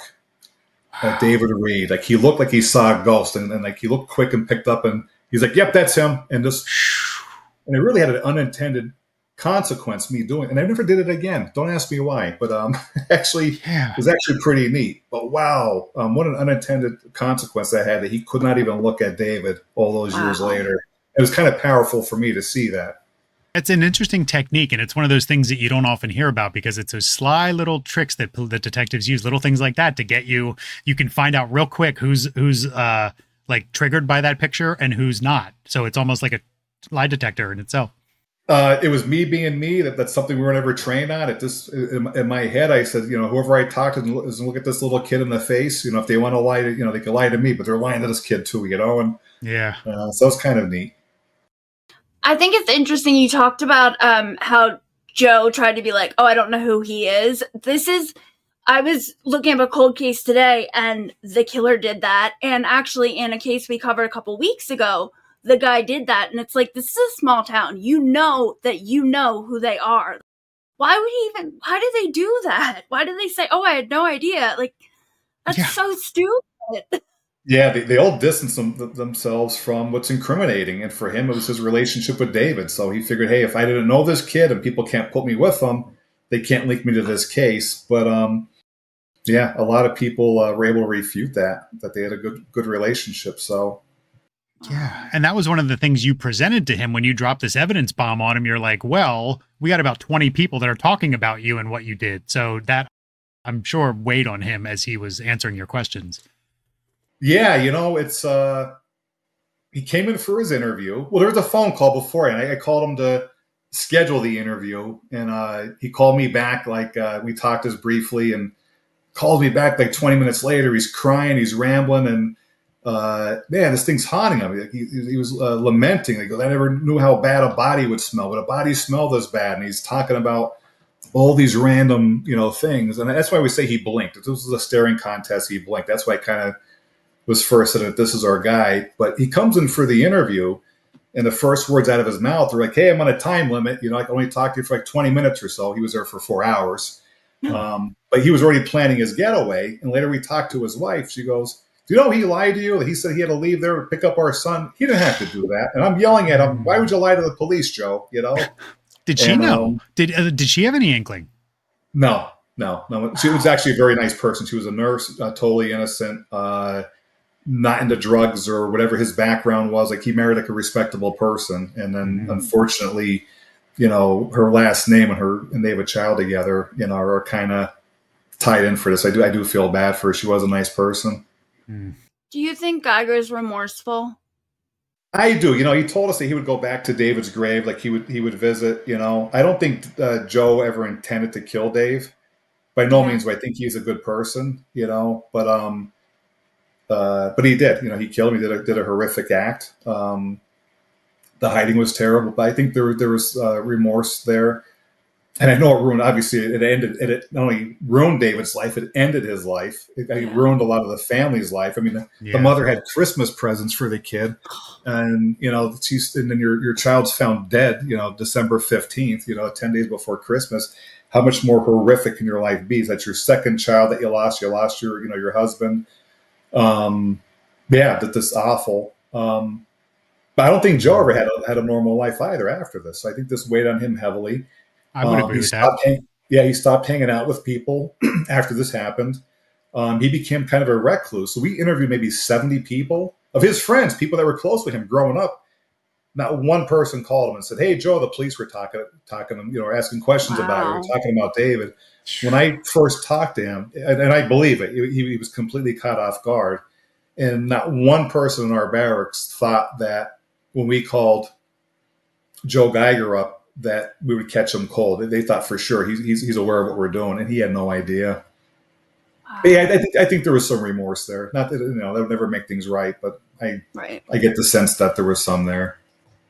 at David Reed. Like he looked like he saw a ghost, and, and like he looked quick and picked up, and he's like, yep, that's him. And just, and it really had an unintended consequence, me doing, and I never did it again. Don't ask me why, but um, actually, Yeah. it was actually pretty neat. But wow, um, what an unintended consequence that had, that he could not even look at David all those years Wow. later. It was kind of powerful for me to see that. It's an interesting technique, and it's one of those things that you don't often hear about because it's those sly little tricks that that detectives use, little things like that to get you. You can find out real quick who's who's uh, like triggered by that picture and who's not. So it's almost like a lie detector in itself. Uh, it was me being me. That, that's something we were never trained on. It just in, in my head, I said, you know, whoever I talk to is look at this little kid in the face. You know, if they want to lie to, you know, they can lie to me, but they're lying to this kid too. You know, and Yeah. uh, so it's kind of neat. I think it's interesting you talked about um, how Joe tried to be like, oh, I don't know who he is. This is, I was looking at a cold case today and the killer did that. And actually in a case we covered a couple weeks ago, the guy did that. And it's like, this is a small town. You know that you know who they are. Why would he even, why did they do that? Why did they say, oh, I had no idea? Like, that's Yeah. so stupid. Yeah, they, they all distance them, themselves from what's incriminating. And for him, it was his relationship with David. So he figured, hey, if I didn't know this kid and people can't put me with them, they can't link me to this case. But um, yeah, a lot of people uh, were able to refute that, that they had a good good relationship. So Yeah. And that was one of the things you presented to him when you dropped this evidence bomb on him. You're like, well, we got about twenty people that are talking about you and what you did. So that, I'm sure, weighed on him as he was answering your questions. yeah, you know, it's uh, he came in for his interview. Well, there was a phone call before, and I, I called him to schedule the interview, and uh, he called me back. Like uh, we talked as briefly, and called me back like twenty minutes later. He's crying, he's rambling, and uh, man, this thing's haunting him. He, he was uh, lamenting. He goes, I never knew how bad a body would smell, but a body smelled this bad. And he's talking about all these random, you know, things, and that's why we say he blinked. If this was a staring contest, he blinked. That's why I kind of was first that this is our guy. But he comes in for the interview, and the first words out of his mouth are like, hey, I'm on a time limit. You know, I can only talk to you for like twenty minutes or so. He was there for four hours. Um, but he was already planning his getaway. And later we talked to his wife. She goes, do you know he lied to you? He said he had to leave there to pick up our son. He didn't have to do that. And I'm yelling at him, why would you lie to the police, Joe? You know? Did she And, know? um, did uh, did she have any inkling? No, no, no. She was actually a very nice person. She was a nurse, uh, totally innocent. Uh, not into drugs or whatever his background was. Like he married like a respectable person, and then mm-hmm. unfortunately, you know, her last name and her and they have a child together, you know, are kind of tied in for this. I do I do feel bad for her. She was a nice person. Mm. Do you think Geiger's remorseful? I do. You know, he told us that he would go back to David's grave, like he would he would visit. You know, I don't think uh, Joe ever intended to kill Dave. By no yeah. means do I think he's a good person. You know, but um, uh, but he did. You know, he killed him. He did a, did a horrific act. Um, the hiding was terrible, but I think there there was uh, remorse there. And I know it ruined, obviously, it ended, it, it not only ruined David's life, it ended his life. It, it ruined a lot of the family's life. I mean, the, yeah. the mother had Christmas presents for the kid. And, you know, she's, and then your, your child's found dead, you know, December fifteenth, you know, ten days before Christmas. How much more horrific can your life be? That's your second child that you lost. You lost your, you know, your husband. Um, yeah, that this awful. Um, but I don't think Joe ever had a, had a normal life either after this. So I think this weighed on him heavily. I would agree um, he with that. Hang, yeah, he stopped hanging out with people after this happened. Um, he became kind of a recluse. So we interviewed maybe seventy people of his friends, people that were close with him growing up. Not one person called him and said, "Hey, Joe, the police were talking, talking, you know, asking questions wow. about it. We're talking about David." When I first talked to him, and, and I believe it, he, he was completely caught off guard. And not one person in our barracks thought that when we called Joe Geiger up, that we would catch him cold. They thought for sure he's he's, he's aware of what we're doing, and he had no idea. Wow. But yeah, I think I think there was some remorse there. Not that, you know, that would never make things right, but I right. I get the sense that there was some there.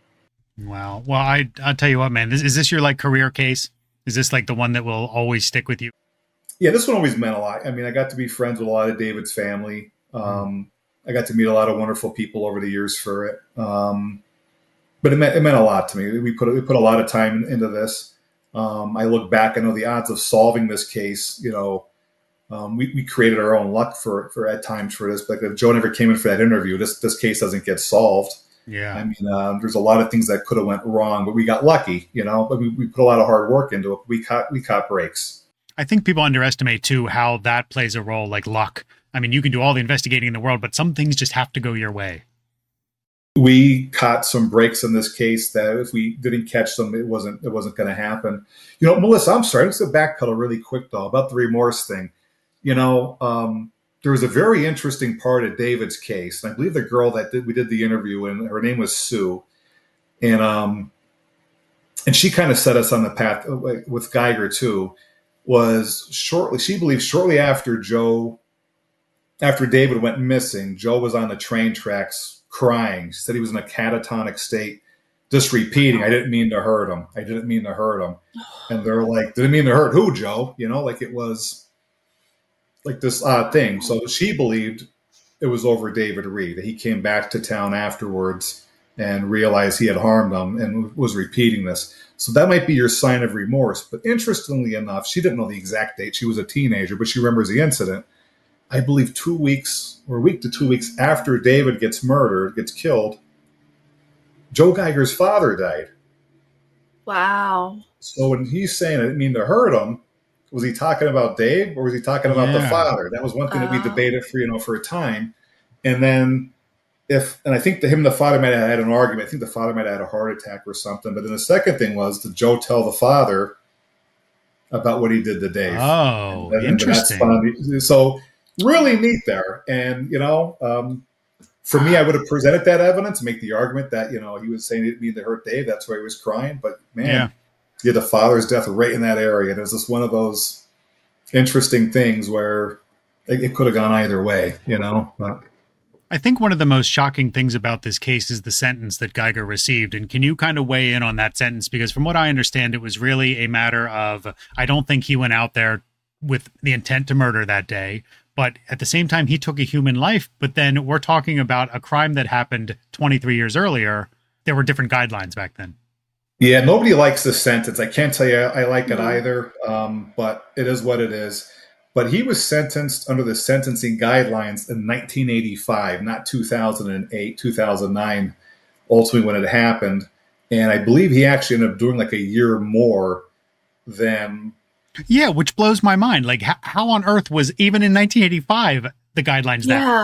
Wow. Well, I I'll tell you what, man. This, is this your like career case? Is this like the one that will always stick with you? Yeah, this one always meant a lot. I mean, I got to be friends with a lot of David's family. Um, mm. I got to meet a lot of wonderful people over the years for it. Um, But it meant, it meant a lot to me. We put we put a lot of time into this. Um, I look back, I know the odds of solving this case, you know, um, we, we created our own luck for, for at times for this. But if Joe never came in for that interview, this this case doesn't get solved. Yeah. I mean, uh, there's a lot of things that could have went wrong, but we got lucky, you know. But we, we put a lot of hard work into it. We caught we caught breaks. I think people underestimate, too, how that plays a role, like luck. I mean, you can do all the investigating in the world, but some things just have to go your way. We caught some breaks in this case that if we didn't catch them, it wasn't it wasn't going to happen. You know, Melissa, I'm sorry. Let's backpedal really quick though about the remorse thing. You know, um, there was a very interesting part of David's case, and I believe the girl that did we did the interview, and her name was Sue, and um, and she kind of set us on the path with Geiger too. Was shortly she believed shortly after Joe, after David went missing, Joe was on the train tracks. Crying. She said he was in a catatonic state, just repeating, "I didn't mean to hurt him. I didn't mean to hurt him." And they're like, "Didn't mean to hurt who, Joe?" You know, like it was like this odd thing. So she believed it was over David Reed, that he came back to town afterwards and realized he had harmed him and was repeating this. So that might be your sign of remorse. But interestingly enough, she didn't know the exact date. She was a teenager, but she remembers the incident. I believe two weeks or a week to two weeks after David gets murdered, gets killed, Joe Geiger's father died. Wow. So when he's saying I didn't mean to hurt him, was he talking about Dave or was he talking about yeah. the father? That was one thing uh. that we debated for, you know, for a time. And then if, and I think that him and the father might have had an argument. I think the father might have had a heart attack or something. But then the second thing was, did Joe tell the father about what he did to Dave? Oh, and, interesting. And that's so really neat there. And, you know, um, for me, I would have presented that evidence, make the argument that, you know, he was saying he didn't mean to hurt Dave. That's why he was crying. But, man, yeah. you had the father's death right in that area. And it was just one of those interesting things where it, it could have gone either way, you know. But I think one of the most shocking things about this case is the sentence that Geiger received. And can you kind of weigh in on that sentence? Because from what I understand, it was really a matter of, I don't think he went out there with the intent to murder that day. But at the same time, he took a human life. But then we're talking about a crime that happened twenty-three years earlier. There were different guidelines back then. Yeah, nobody likes this sentence. I can't tell you I like it either, um, but it is what it is. But he was sentenced under the sentencing guidelines in nineteen eighty-five, not two thousand eight, two thousand nine, ultimately when it happened. And I believe he actually ended up doing like a year more than... Yeah, which blows my mind. Like, how, how on earth was, even in nineteen eighty-five, the guidelines yeah. that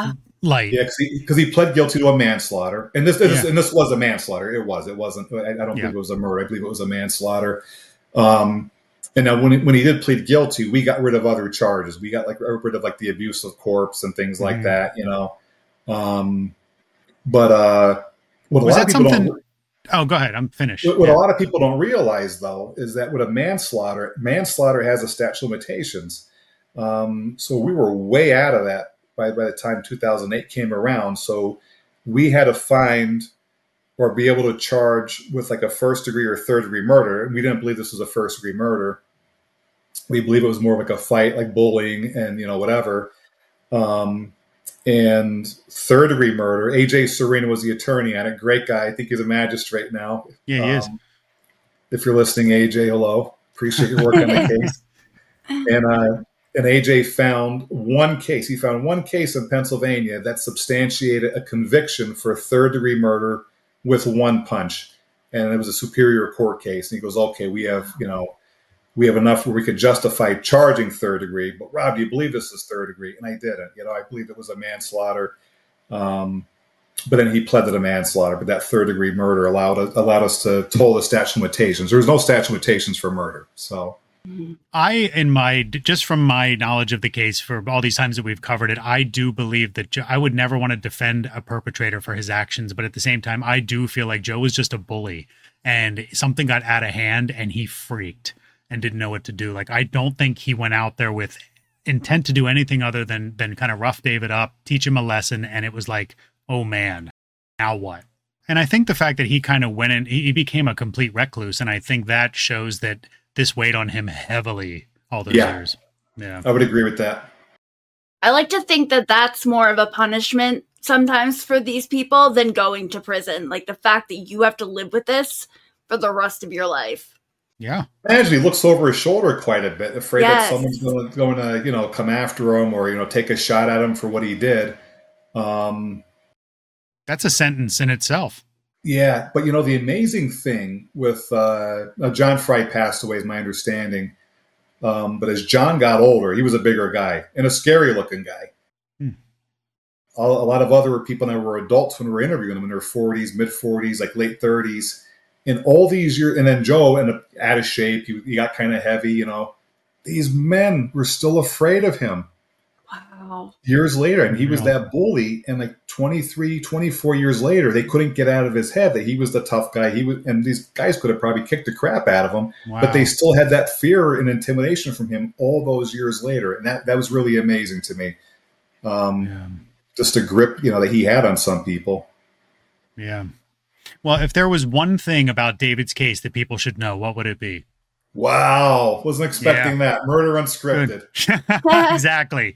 light. Yeah, because he, he pled guilty to a manslaughter, and this, this Yeah. and this was a manslaughter. It was. It wasn't. I, I don't Yeah. believe it was a murder. I believe it was a manslaughter. Um, and now when he, when he did plead guilty, we got rid of other charges. We got like rid of like the abuse of corpse and things like Mhm. that. You know, um, but uh, what a Was lot that of people something? don't. Oh, go ahead. I'm finished. What, what Yeah. a lot of people don't realize, though, is that with a manslaughter, manslaughter has a statute of limitations. Um, so we were way out of that by, by the time two thousand eight came around. So we had to find or be able to charge with like a first degree or third degree murder. We didn't believe this was a first degree murder. We believe it was more like a fight, like bullying and, you know, whatever. Um, and third degree murder, A J Serena was the attorney on it. Great guy. I think he's a magistrate now. Yeah, he is. Um, If you're listening, A J, hello. Appreciate your work on the case. And uh, and A J found one case. He found one case in Pennsylvania that substantiated a conviction for third degree murder with one punch. And it was a superior court case. And he goes, okay, we have, you know, we have enough where we could justify charging third degree. But Rob, do you believe this is third degree? And I didn't. You know, I believed it was a manslaughter. Um, but then he pled to the manslaughter. But that third degree murder allowed allowed us to toll the statute of limitations. There was no statute of limitations for murder. So I, in my, just from my knowledge of the case for all these times that we've covered it, I do believe that Joe, I would never want to defend a perpetrator for his actions. But at the same time, I do feel like Joe was just a bully and something got out of hand and he freaked and didn't know what to do. Like, I don't think he went out there with intent to do anything other than, than kind of rough David up, teach him a lesson. And it was like, oh man, now what? And I think the fact that he kind of went in, he, he became a complete recluse. And I think that shows that this weighed on him heavily all those Yeah. years. Yeah. I would agree with that. I like to think that that's more of a punishment sometimes for these people than going to prison. Like the fact that you have to live with this for the rest of your life. Yeah. Imagine he looks over his shoulder quite a bit, afraid Yes. that someone's going to, going to, you know, come after him or, you know, take a shot at him for what he did. Um, That's a sentence in itself. yeah, but, you know, the amazing thing with uh, uh, John Fry passed away, is my understanding. Um, but as John got older, he was a bigger guy and a scary looking guy. Hmm. A, a lot of other people that were adults when we were interviewing them in their forties, mid forties, like late thirties. In all these years, and then Joe ended up out of shape. He, he got kind of heavy, you know. These men were still afraid of him Wow. years later. And he was Yeah. that bully. And like twenty-three, twenty-four years later, they couldn't get out of his head that he was the tough guy. He was, and these guys could have probably kicked the crap out of him. Wow. But they still had that fear and intimidation from him all those years later. And that, that was really amazing to me. Um, Yeah. Just a grip, you know, that he had on some people. Yeah. Well, if there was one thing about David's case that people should know, what would it be? Wow. Wasn't expecting that. Murder unscripted. Good. Exactly.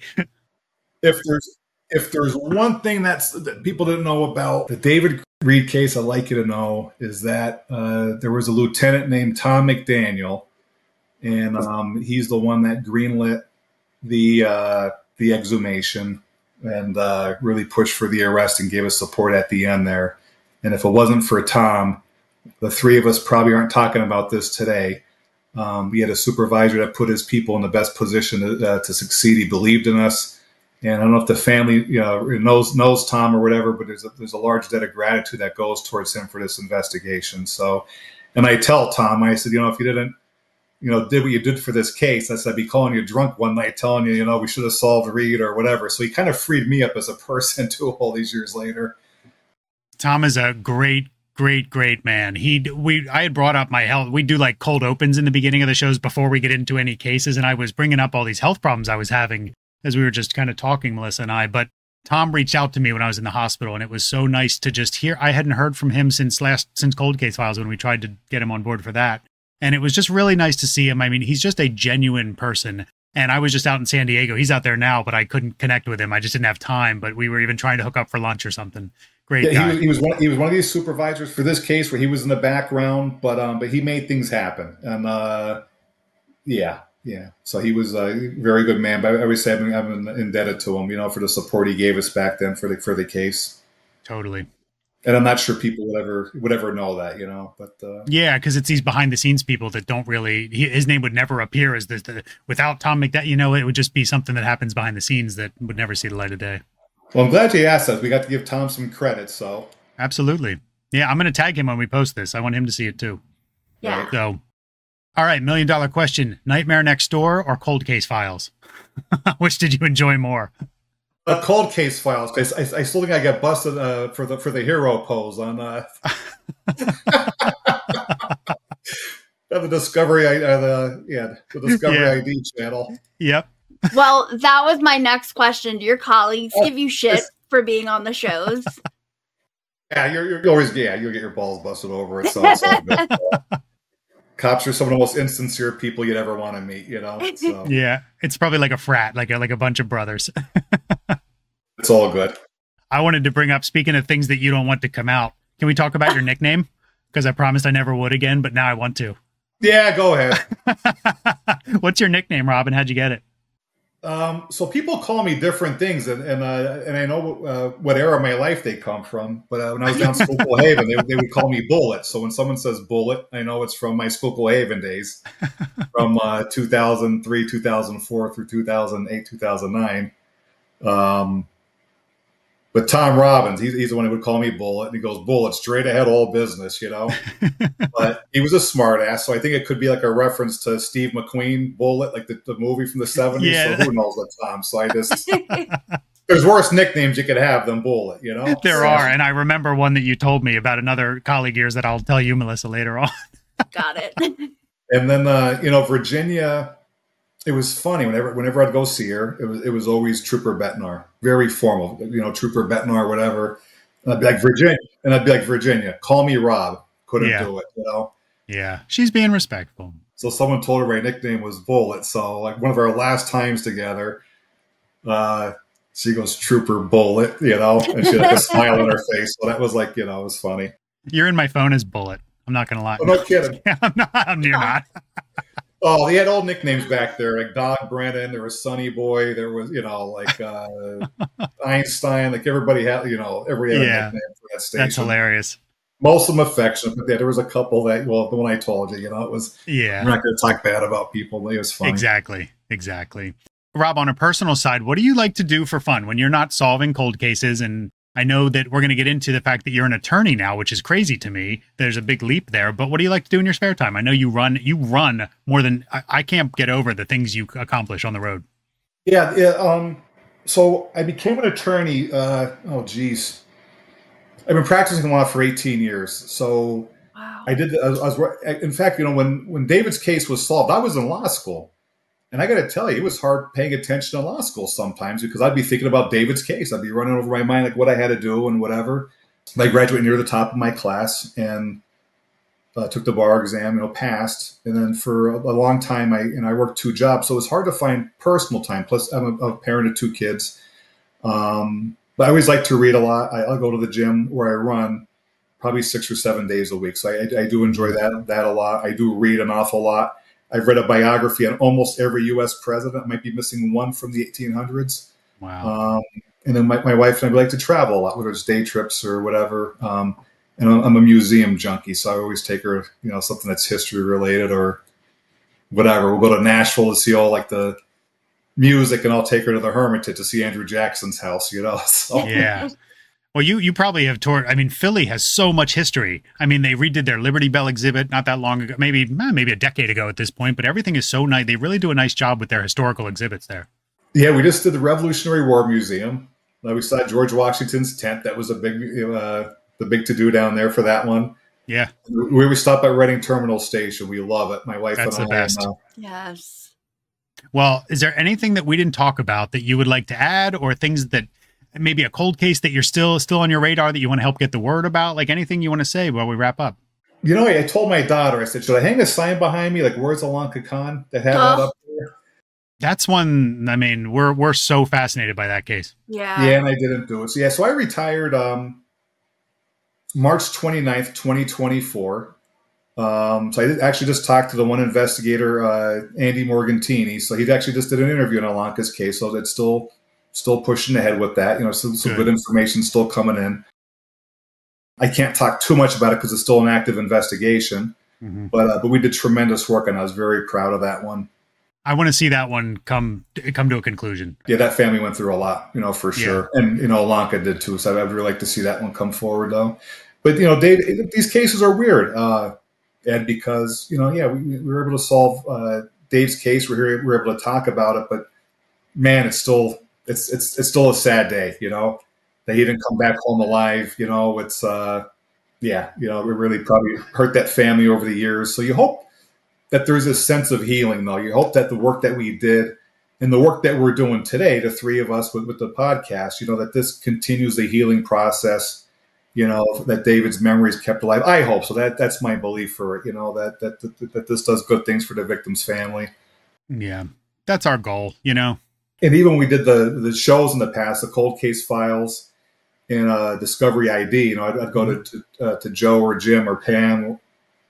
If there's if there's one thing that's that people didn't know about the David Reed case, I'd like you to know is that uh, there was a lieutenant named Tom McDaniel, and um, he's the one that greenlit the uh, the exhumation and uh, really pushed for the arrest and gave us support at the end there. And if it wasn't for Tom, the three of us probably aren't talking about this today. Um, we had a supervisor that put his people in the best position to, uh, to succeed. He believed in us. And I don't know if the family, you know, knows knows Tom or whatever, but there's a, there's a large debt of gratitude that goes towards him for this investigation. So, and I tell Tom, I said, you know, if you didn't, you know, did what you did for this case, I said, I'd be calling you drunk one night, telling you, you know, we should have solved Reed or whatever. So he kind of freed me up as a person too, all these years later. Tom is a great, great, great man. He, we, I had brought up my health. We do like cold opens in the beginning of the shows before we get into any cases. And I was bringing up all these health problems I was having as we were just kind of talking, Melissa and I, but Tom reached out to me when I was in the hospital, and it was so nice to just hear. I hadn't heard from him since last, since Cold Case Files when we tried to get him on board for that. And it was just really nice to see him. I mean, he's just a genuine person. And I was just out in San Diego. He's out there now, but I couldn't connect with him. I just didn't have time, but we were even trying to hook up for lunch or something. Great Yeah, guy. he was, he was one. He was one of these supervisors for this case where he was in the background, but um, but he made things happen, and uh, yeah, yeah. So he was a very good man. But I always say I'm, I'm indebted to him, you know, for the support he gave us back then for the for the case. Totally. And I'm not sure people would ever would ever know that, you know. But uh, Yeah, because it's these behind the scenes people that don't really. He, his name would never appear as the, the without Tom McDaniel. You know, it would just be something that happens behind the scenes that would never see the light of day. Well, I'm glad you asked us. We got to give Tom some credit, so. Absolutely. Yeah, I'm going to tag him when we post this. I want him to see it too. Yeah. So, all right, million dollar question. Nightmare Next Door or Cold Case Files? Which did you enjoy more? A Cold Case Files, because I, I still think I got busted uh, for the for the hero pose on uh, the Discovery, uh, the yeah, the Discovery Yeah. I D channel. Yep. Well, that was my next question. Do your colleagues Oh, give you shit yes. for being on the shows? Yeah, you're, you're always yeah, you'll get your balls busted over it. So it's all good. Cops are some of the most insincere people you'd ever want to meet. You know, so Yeah. It's probably like a frat, like a, like a bunch of brothers. it's all good. I wanted to bring up, speaking of things that you don't want to come out, can we talk about your nickname? Because I promised I never would again, but now I want to. Yeah, go ahead. What's your nickname, Robin? How'd you get it? Um, so people call me different things, and and, uh, and I know uh, what era of my life they come from. But uh, when I was down Schuylkill Haven, they, they would call me Bullet. So when someone says Bullet, I know it's from my Schuylkill Haven days, from uh, two thousand three, two thousand four through two thousand eight, two thousand nine. Um, but Tom Robbins, he's, he's the one who would call me Bullet, and he goes, Bullet, straight ahead, all business, you know. But he was a smart ass, so I think it could be like a reference to Steve McQueen, Bullet, like the, the movie from the seventies. Yeah. So who knows what Tom? So I just there's worse nicknames you could have than Bullet, you know. There So- are, and I remember one that you told me about another colleague of yours that I'll tell you, Melissa, later on. Got it. And then uh, you know, Virginia. It was funny whenever whenever I'd go see her. It was it was always Trooper Betnar, very formal, you know, Trooper Betnar, whatever. And I'd be like Virginia, and I'd be like Virginia, call me Rob. Couldn't Yeah. do it, you know. Yeah, she's being respectful. So someone told her my nickname was Bullet. So like one of our last times together, uh, she goes Trooper Bullet, you know, and she had like a smile on her face. So that was like, you know, it was funny. You're in my phone as Bullet. I'm not going to lie. Oh, no kidding. Yeah, I'm not. I'm, you're not. Oh, they had old nicknames back there, like Dog Brennan. There was Sonny Boy. There was, you know, like uh, Einstein. Like everybody had, you know, everybody had Yeah. a nickname for that station. That's hilarious. Most of them affectionate, but yeah, there was a couple that, well, the one I told you, you know, it was. Yeah. I'm not going to talk bad about people, but it was funny. Exactly. Exactly. Rob, on a personal side, what do you like to do for fun when you're not solving cold cases? And I know that we're going to get into the fact that you're an attorney now, which is crazy to me. There's a big leap there. But what do you like to do in your spare time? I know you run, you run more than I, I can't get over the things you accomplish on the road. Yeah. yeah um, so I became an attorney. Uh, oh, geez. I've been practicing law for eighteen years. So Wow. I did. I was, I was. In fact, you know, when when David's case was solved, I was in law school, and I got to tell you, it was hard paying attention to law school sometimes because I'd be thinking about David's case. I'd be running over my mind like what I had to do and whatever. I graduated near the top of my class and uh, took the bar exam. You know, passed, and then for a, a long time, I and I worked two jobs, so it was hard to find personal time. Plus, I'm a, a parent of two kids. Um, but I always like to read a lot. I, I'll go to the gym where I run probably six or seven days a week. So I, I do enjoy that that a lot. I do read an awful lot. I've read a biography on almost every U S president. I might be missing one from the eighteen hundreds. Wow. Um, and then my, my wife and I like to travel a lot, whether it's day trips or whatever. Um, and I'm, I'm a museum junkie, so I always take her, you know, something that's history related or whatever. We'll go to Nashville to see all like the music, and I'll take her to the Hermitage to see Andrew Jackson's house, you know. So. Yeah. Well, you you probably have toured. I mean, Philly has so much history. I mean, they redid their Liberty Bell exhibit not that long ago, maybe eh, maybe a decade ago at this point. But everything is so nice. They really do a nice job with their historical exhibits there. Yeah, we just did the Revolutionary War Museum. Uh, we saw George Washington's tent. That was a big, uh, the big to do down there for that one. Yeah, We we stopped at Reading Terminal Station. We love it. My wife That's and the I. best. And, uh, Yes. Well, is there anything that we didn't talk about that you would like to add, or things that maybe a cold case that you're still still on your radar that you want to help get the word about? Like anything you want to say while we wrap up? you know, I told my daughter, I said, should I hang a sign behind me like "Where's Alanka Khan" that had that Oh. up there? That's one. I mean, we're we're so fascinated by that case. Yeah. Yeah, and I didn't do it. So yeah, so I retired um, March twenty-ninth, twenty twenty-four. Um, so I did actually just talked to the one investigator, uh, Andy Morgantini. So he actually just did an interview on Alanka's case. So it's still still pushing ahead with that. You know, some, some Good. good information still coming in. I can't talk too much about it because it's still an active investigation. Mm-hmm. But uh, but we did tremendous work, and I was very proud of that one. I want to see that one come come to a conclusion. Yeah, that family went through a lot, you know, for sure. Yeah. And, you know, Ilanka did too. So I'd really like to see that one come forward, though. But, you know, Dave, these cases are weird. Uh, and because, you know, yeah, we, we were able to solve uh, Dave's case. We're here, we're able to talk about it. But, man, it's still it's it's it's still a sad day, you know, that he didn't come back home alive. You know, it's, uh, yeah, you know, it really probably hurt that family over the years. So you hope that there's a sense of healing, though. You hope that the work that we did and the work that we're doing today, the three of us with, with the podcast, you know, that this continues the healing process, you know, that David's memory is kept alive. I hope so. That That's my belief for it, you know, that, that, that, that this does good things for the victim's family. Yeah, that's our goal, you know. And even when we did the, the shows in the past, the Cold Case Files and uh, Discovery I D, you know, I'd, I'd go to, to, uh, to Joe or Jim or Pam,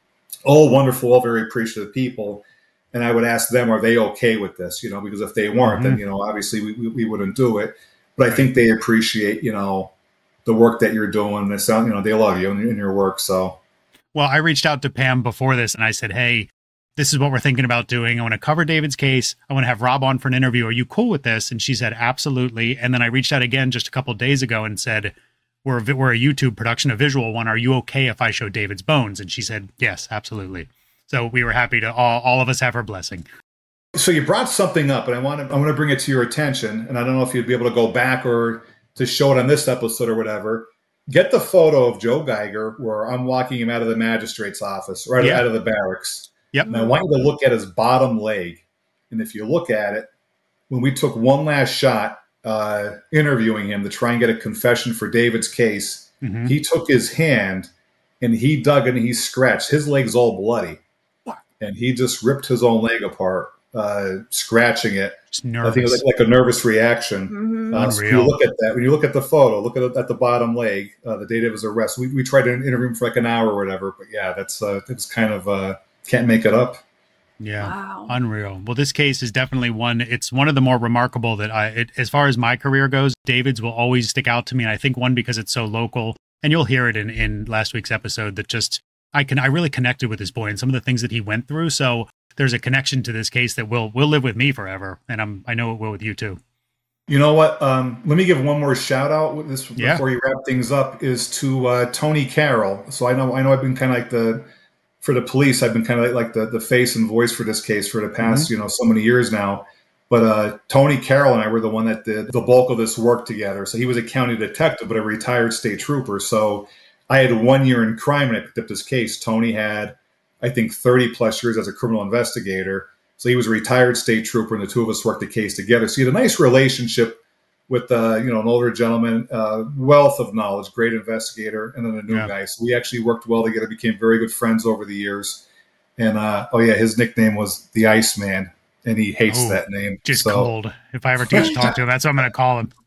all wonderful, all very appreciative people. And I would ask them, are they okay with this? You know, because if they weren't, mm-hmm. then, you know, obviously we, we, we wouldn't do it. But I think they appreciate, you know, the work that you're doing. It sound, you know, they love you in, in your work. So, well, I reached out to Pam before this and I said, hey, this is what we're thinking about doing. I want to cover David's case. I want to have Rob on for an interview. Are you cool with this? And she said, absolutely. And then I reached out again just a couple of days ago and said, We're a, we're a YouTube production, a visual one. Are you okay if I show David's bones? And she said, yes, absolutely. So we were happy to all, all of us have her blessing. So you brought something up, and I want to I want to bring it to your attention. And I don't know if you'd be able to go back or to show it on this episode or whatever. Get the photo of Joe Geiger where I'm walking him out of the magistrate's office, right yeah. out of the barracks. Yep. And I want you to look at his bottom leg. And if you look at it, when we took one last shot, Uh, interviewing him to try and get a confession for David's case, mm-hmm. he took his hand and he dug and he scratched. His leg's all bloody. What? And he just ripped his own leg apart, uh, scratching it. I think it was like, like a nervous reaction. Mm-hmm. Uh, so when you look at that, when you look at the photo, look at it at the bottom leg, uh, the date of his arrest. We, we tried to interview him for like an hour or whatever, but yeah, that's uh, it's kind of uh, can't make it up. Yeah. Wow. Unreal. Well, this case is definitely one, it's one of the more remarkable that I, it, as far as my career goes, David's will always stick out to me. And I think one, because it's so local, and you'll hear it in, in last week's episode, that just, I can, I really connected with this boy and some of the things that he went through. So there's a connection to this case that will, will live with me forever. And I'm, I know it will with you too. You know what? Um, let me give one more shout out with this yeah. before you wrap things up is to uh, Tony Carroll. So I know, I know I've been kind of like the, for the police, I've been kind of like the, the face and voice for this case for the past, mm-hmm. you know, so many years now. But uh, Tony Carroll and I were the one that did the bulk of this work together. So he was a county detective, but a retired state trooper. So I had one year in crime when I picked up this case. Tony had, I think, thirty plus years as a criminal investigator. So he was a retired state trooper, and the two of us worked the case together. So he had a nice relationship with, uh, you know, an older gentleman, uh, wealth of knowledge, great investigator, and then a new yeah. guy. So we actually worked well together, became very good friends over the years. And, uh, oh, yeah, his nickname was the Iceman, and he hates Ooh, that name. Just so. cold. If I ever get to talk to him, that's what I'm going to call him.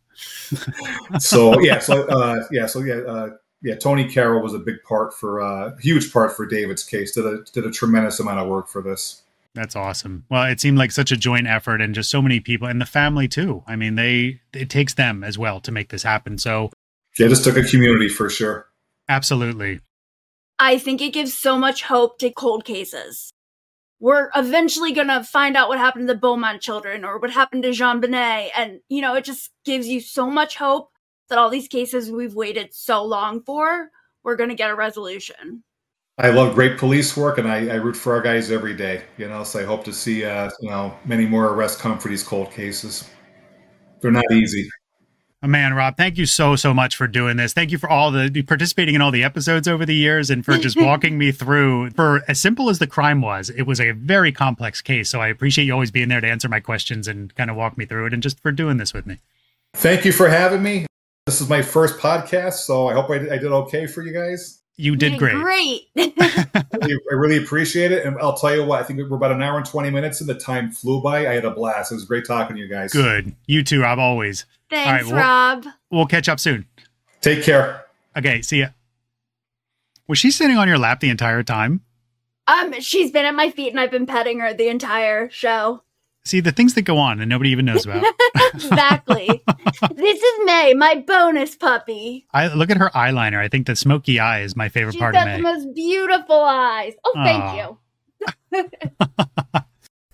so, yeah, so, uh, yeah, so, yeah, uh, yeah, Tony Carroll was a big part for, uh, huge part for David's case, did a, did a tremendous amount of work for this. That's awesome. Well, it seemed like such a joint effort and just so many people and the family too. I mean, they, it takes them as well to make this happen. So yeah, it just took a community for sure. Absolutely. I think it gives so much hope to cold cases. We're eventually going to find out what happened to the Beaumont children or what happened to Jean Bonnet. And, you know, it just gives you so much hope that all these cases we've waited so long for, we're going to get a resolution. I love great police work, and I, I root for our guys every day. You know, so I hope to see uh, you know many more arrests come for these cold cases. They're not easy. Oh, man, Rob, thank you so so much for doing this. Thank you for all the participating in all the episodes over the years, and for just walking me through. For as simple as the crime was, it was a very complex case. So I appreciate you always being there to answer my questions and kind of walk me through it, and just for doing this with me. Thank you for having me. This is my first podcast, so I hope I did, I did okay for you guys. You did great. Great. I really appreciate it. And I'll tell you what, I think we're about an hour and twenty minutes and the time flew by. I had a blast. It was great talking to you guys. Good. You too, Rob, always. Thanks, right, we'll, Rob. We'll catch up soon. Take care. Okay, see ya. Was she sitting on your lap the entire time? Um, she's been at my feet and I've been petting her the entire show. See, the things that go on and nobody even knows about. Exactly. This is May, my bonus puppy. I look at her eyeliner. I think the smoky eye is my favorite She's part of got May. the most beautiful eyes. Oh, thank Aww. you.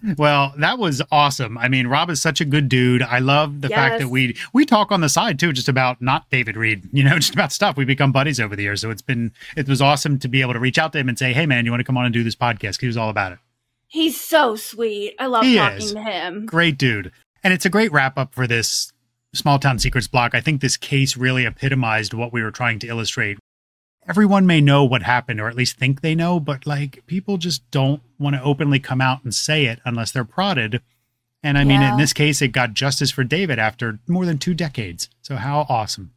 Well, that was awesome. I mean, Rob is such a good dude. I love the fact Yes. that we we talk on the side too, just about not David Reed, you know, just about stuff. We've become buddies over the years. So it's been, it was awesome to be able to reach out to him and say, hey man, you want to come on and do this podcast? 'Cause he was all about it. He's so sweet. I love He talking is. to him. Great dude. And it's a great wrap up for this Small Town Secrets block. I think this case really epitomized what we were trying to illustrate. Everyone may know what happened, or at least think they know, but like people just don't want to openly come out and say it unless they're prodded. And I mean, Yeah. in this case, it got justice for David after more than two decades. So how awesome.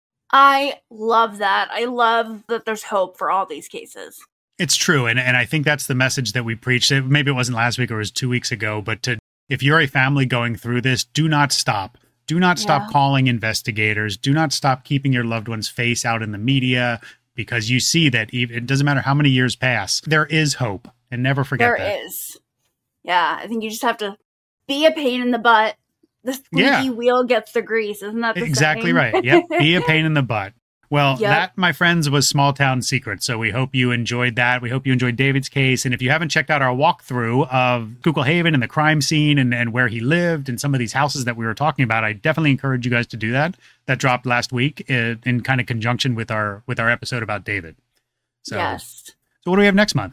I love that. I love that there's hope for all these cases. It's true. And, and I think that's the message that we preached. Maybe it wasn't last week or it was two weeks ago, but to, if you're a family going through this, do not stop. Do not stop Yeah. calling investigators. Do not stop keeping your loved one's face out in the media, because you see that even, it doesn't matter how many years pass, there is hope, and never forget There that. is. Yeah, I think you just have to be a pain in the butt. The squeaky Yeah. wheel gets the grease. Isn't that the Exactly saying? right. Yep. Be a pain in the butt. Well, Yep. that, my friends, was Small Town Secrets. So we hope you enjoyed that. We hope you enjoyed David's case. And if you haven't checked out our walkthrough of Schuylkill Haven and the crime scene and, and where he lived and some of these houses that we were talking about, I definitely encourage you guys to do that. That dropped last week in, in kind of conjunction with our with our episode about David. So, Yes. so what do we have next month?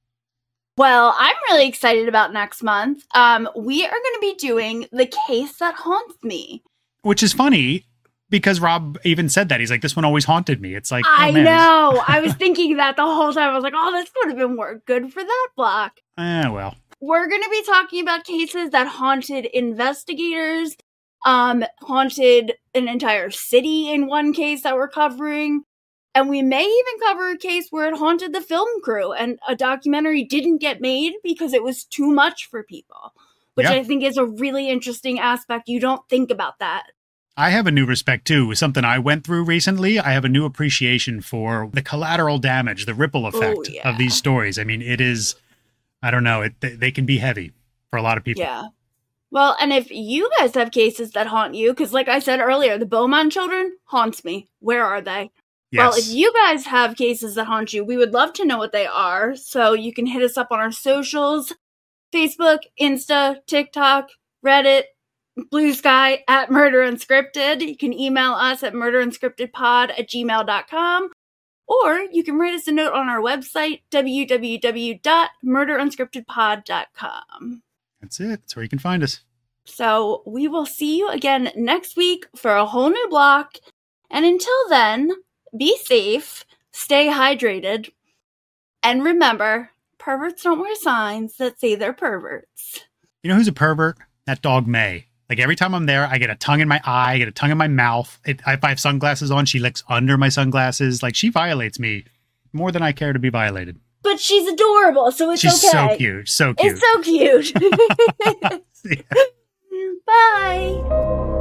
Well, I'm really excited about next month. Um, we are going to be doing The Case That Haunts Me. Which is funny because Rob even said that. He's like, this one always haunted me. It's like, oh, I man, this- know. I was thinking that the whole time. I was like, oh, this would have been more good for that block. Eh, well. We're going to be talking about cases that haunted investigators, um, haunted an entire city in one case that we're covering. And we may even cover a case where it haunted the film crew and a documentary didn't get made because it was too much for people, which Yeah. I think is a really interesting aspect. You don't think about that. I have a new respect too. Something I went through recently. I have a new appreciation for the collateral damage, the ripple effect yeah. of these stories. I mean, it is, I don't know, it, they can be heavy for a lot of people. Yeah. Well, and if you guys have cases that haunt you, because like I said earlier, the Beaumont children haunts me. Where are they? Yes. Well, if you guys have cases that haunt you, we would love to know what they are. So you can hit us up on our socials, Facebook, Insta, TikTok, Reddit, Blue Sky, at Murder Unscripted. You can email us at murderunscriptedpod at gmail dot com. Or you can write us a note on our website, w w w dot murder unscripted pod dot com. That's it. That's where you can find us. So we will see you again next week for a whole new block. And until then, be safe, stay hydrated, and remember, perverts don't wear signs that say they're perverts. You know who's a pervert? That dog May. Like every time I'm there, I get a tongue in my eye, I get a tongue in my mouth. It, if I have sunglasses on, she licks under my sunglasses. Like she violates me more than I care to be violated. But she's adorable, so it's She's okay. so cute. So cute. It's so cute. Yeah. Bye.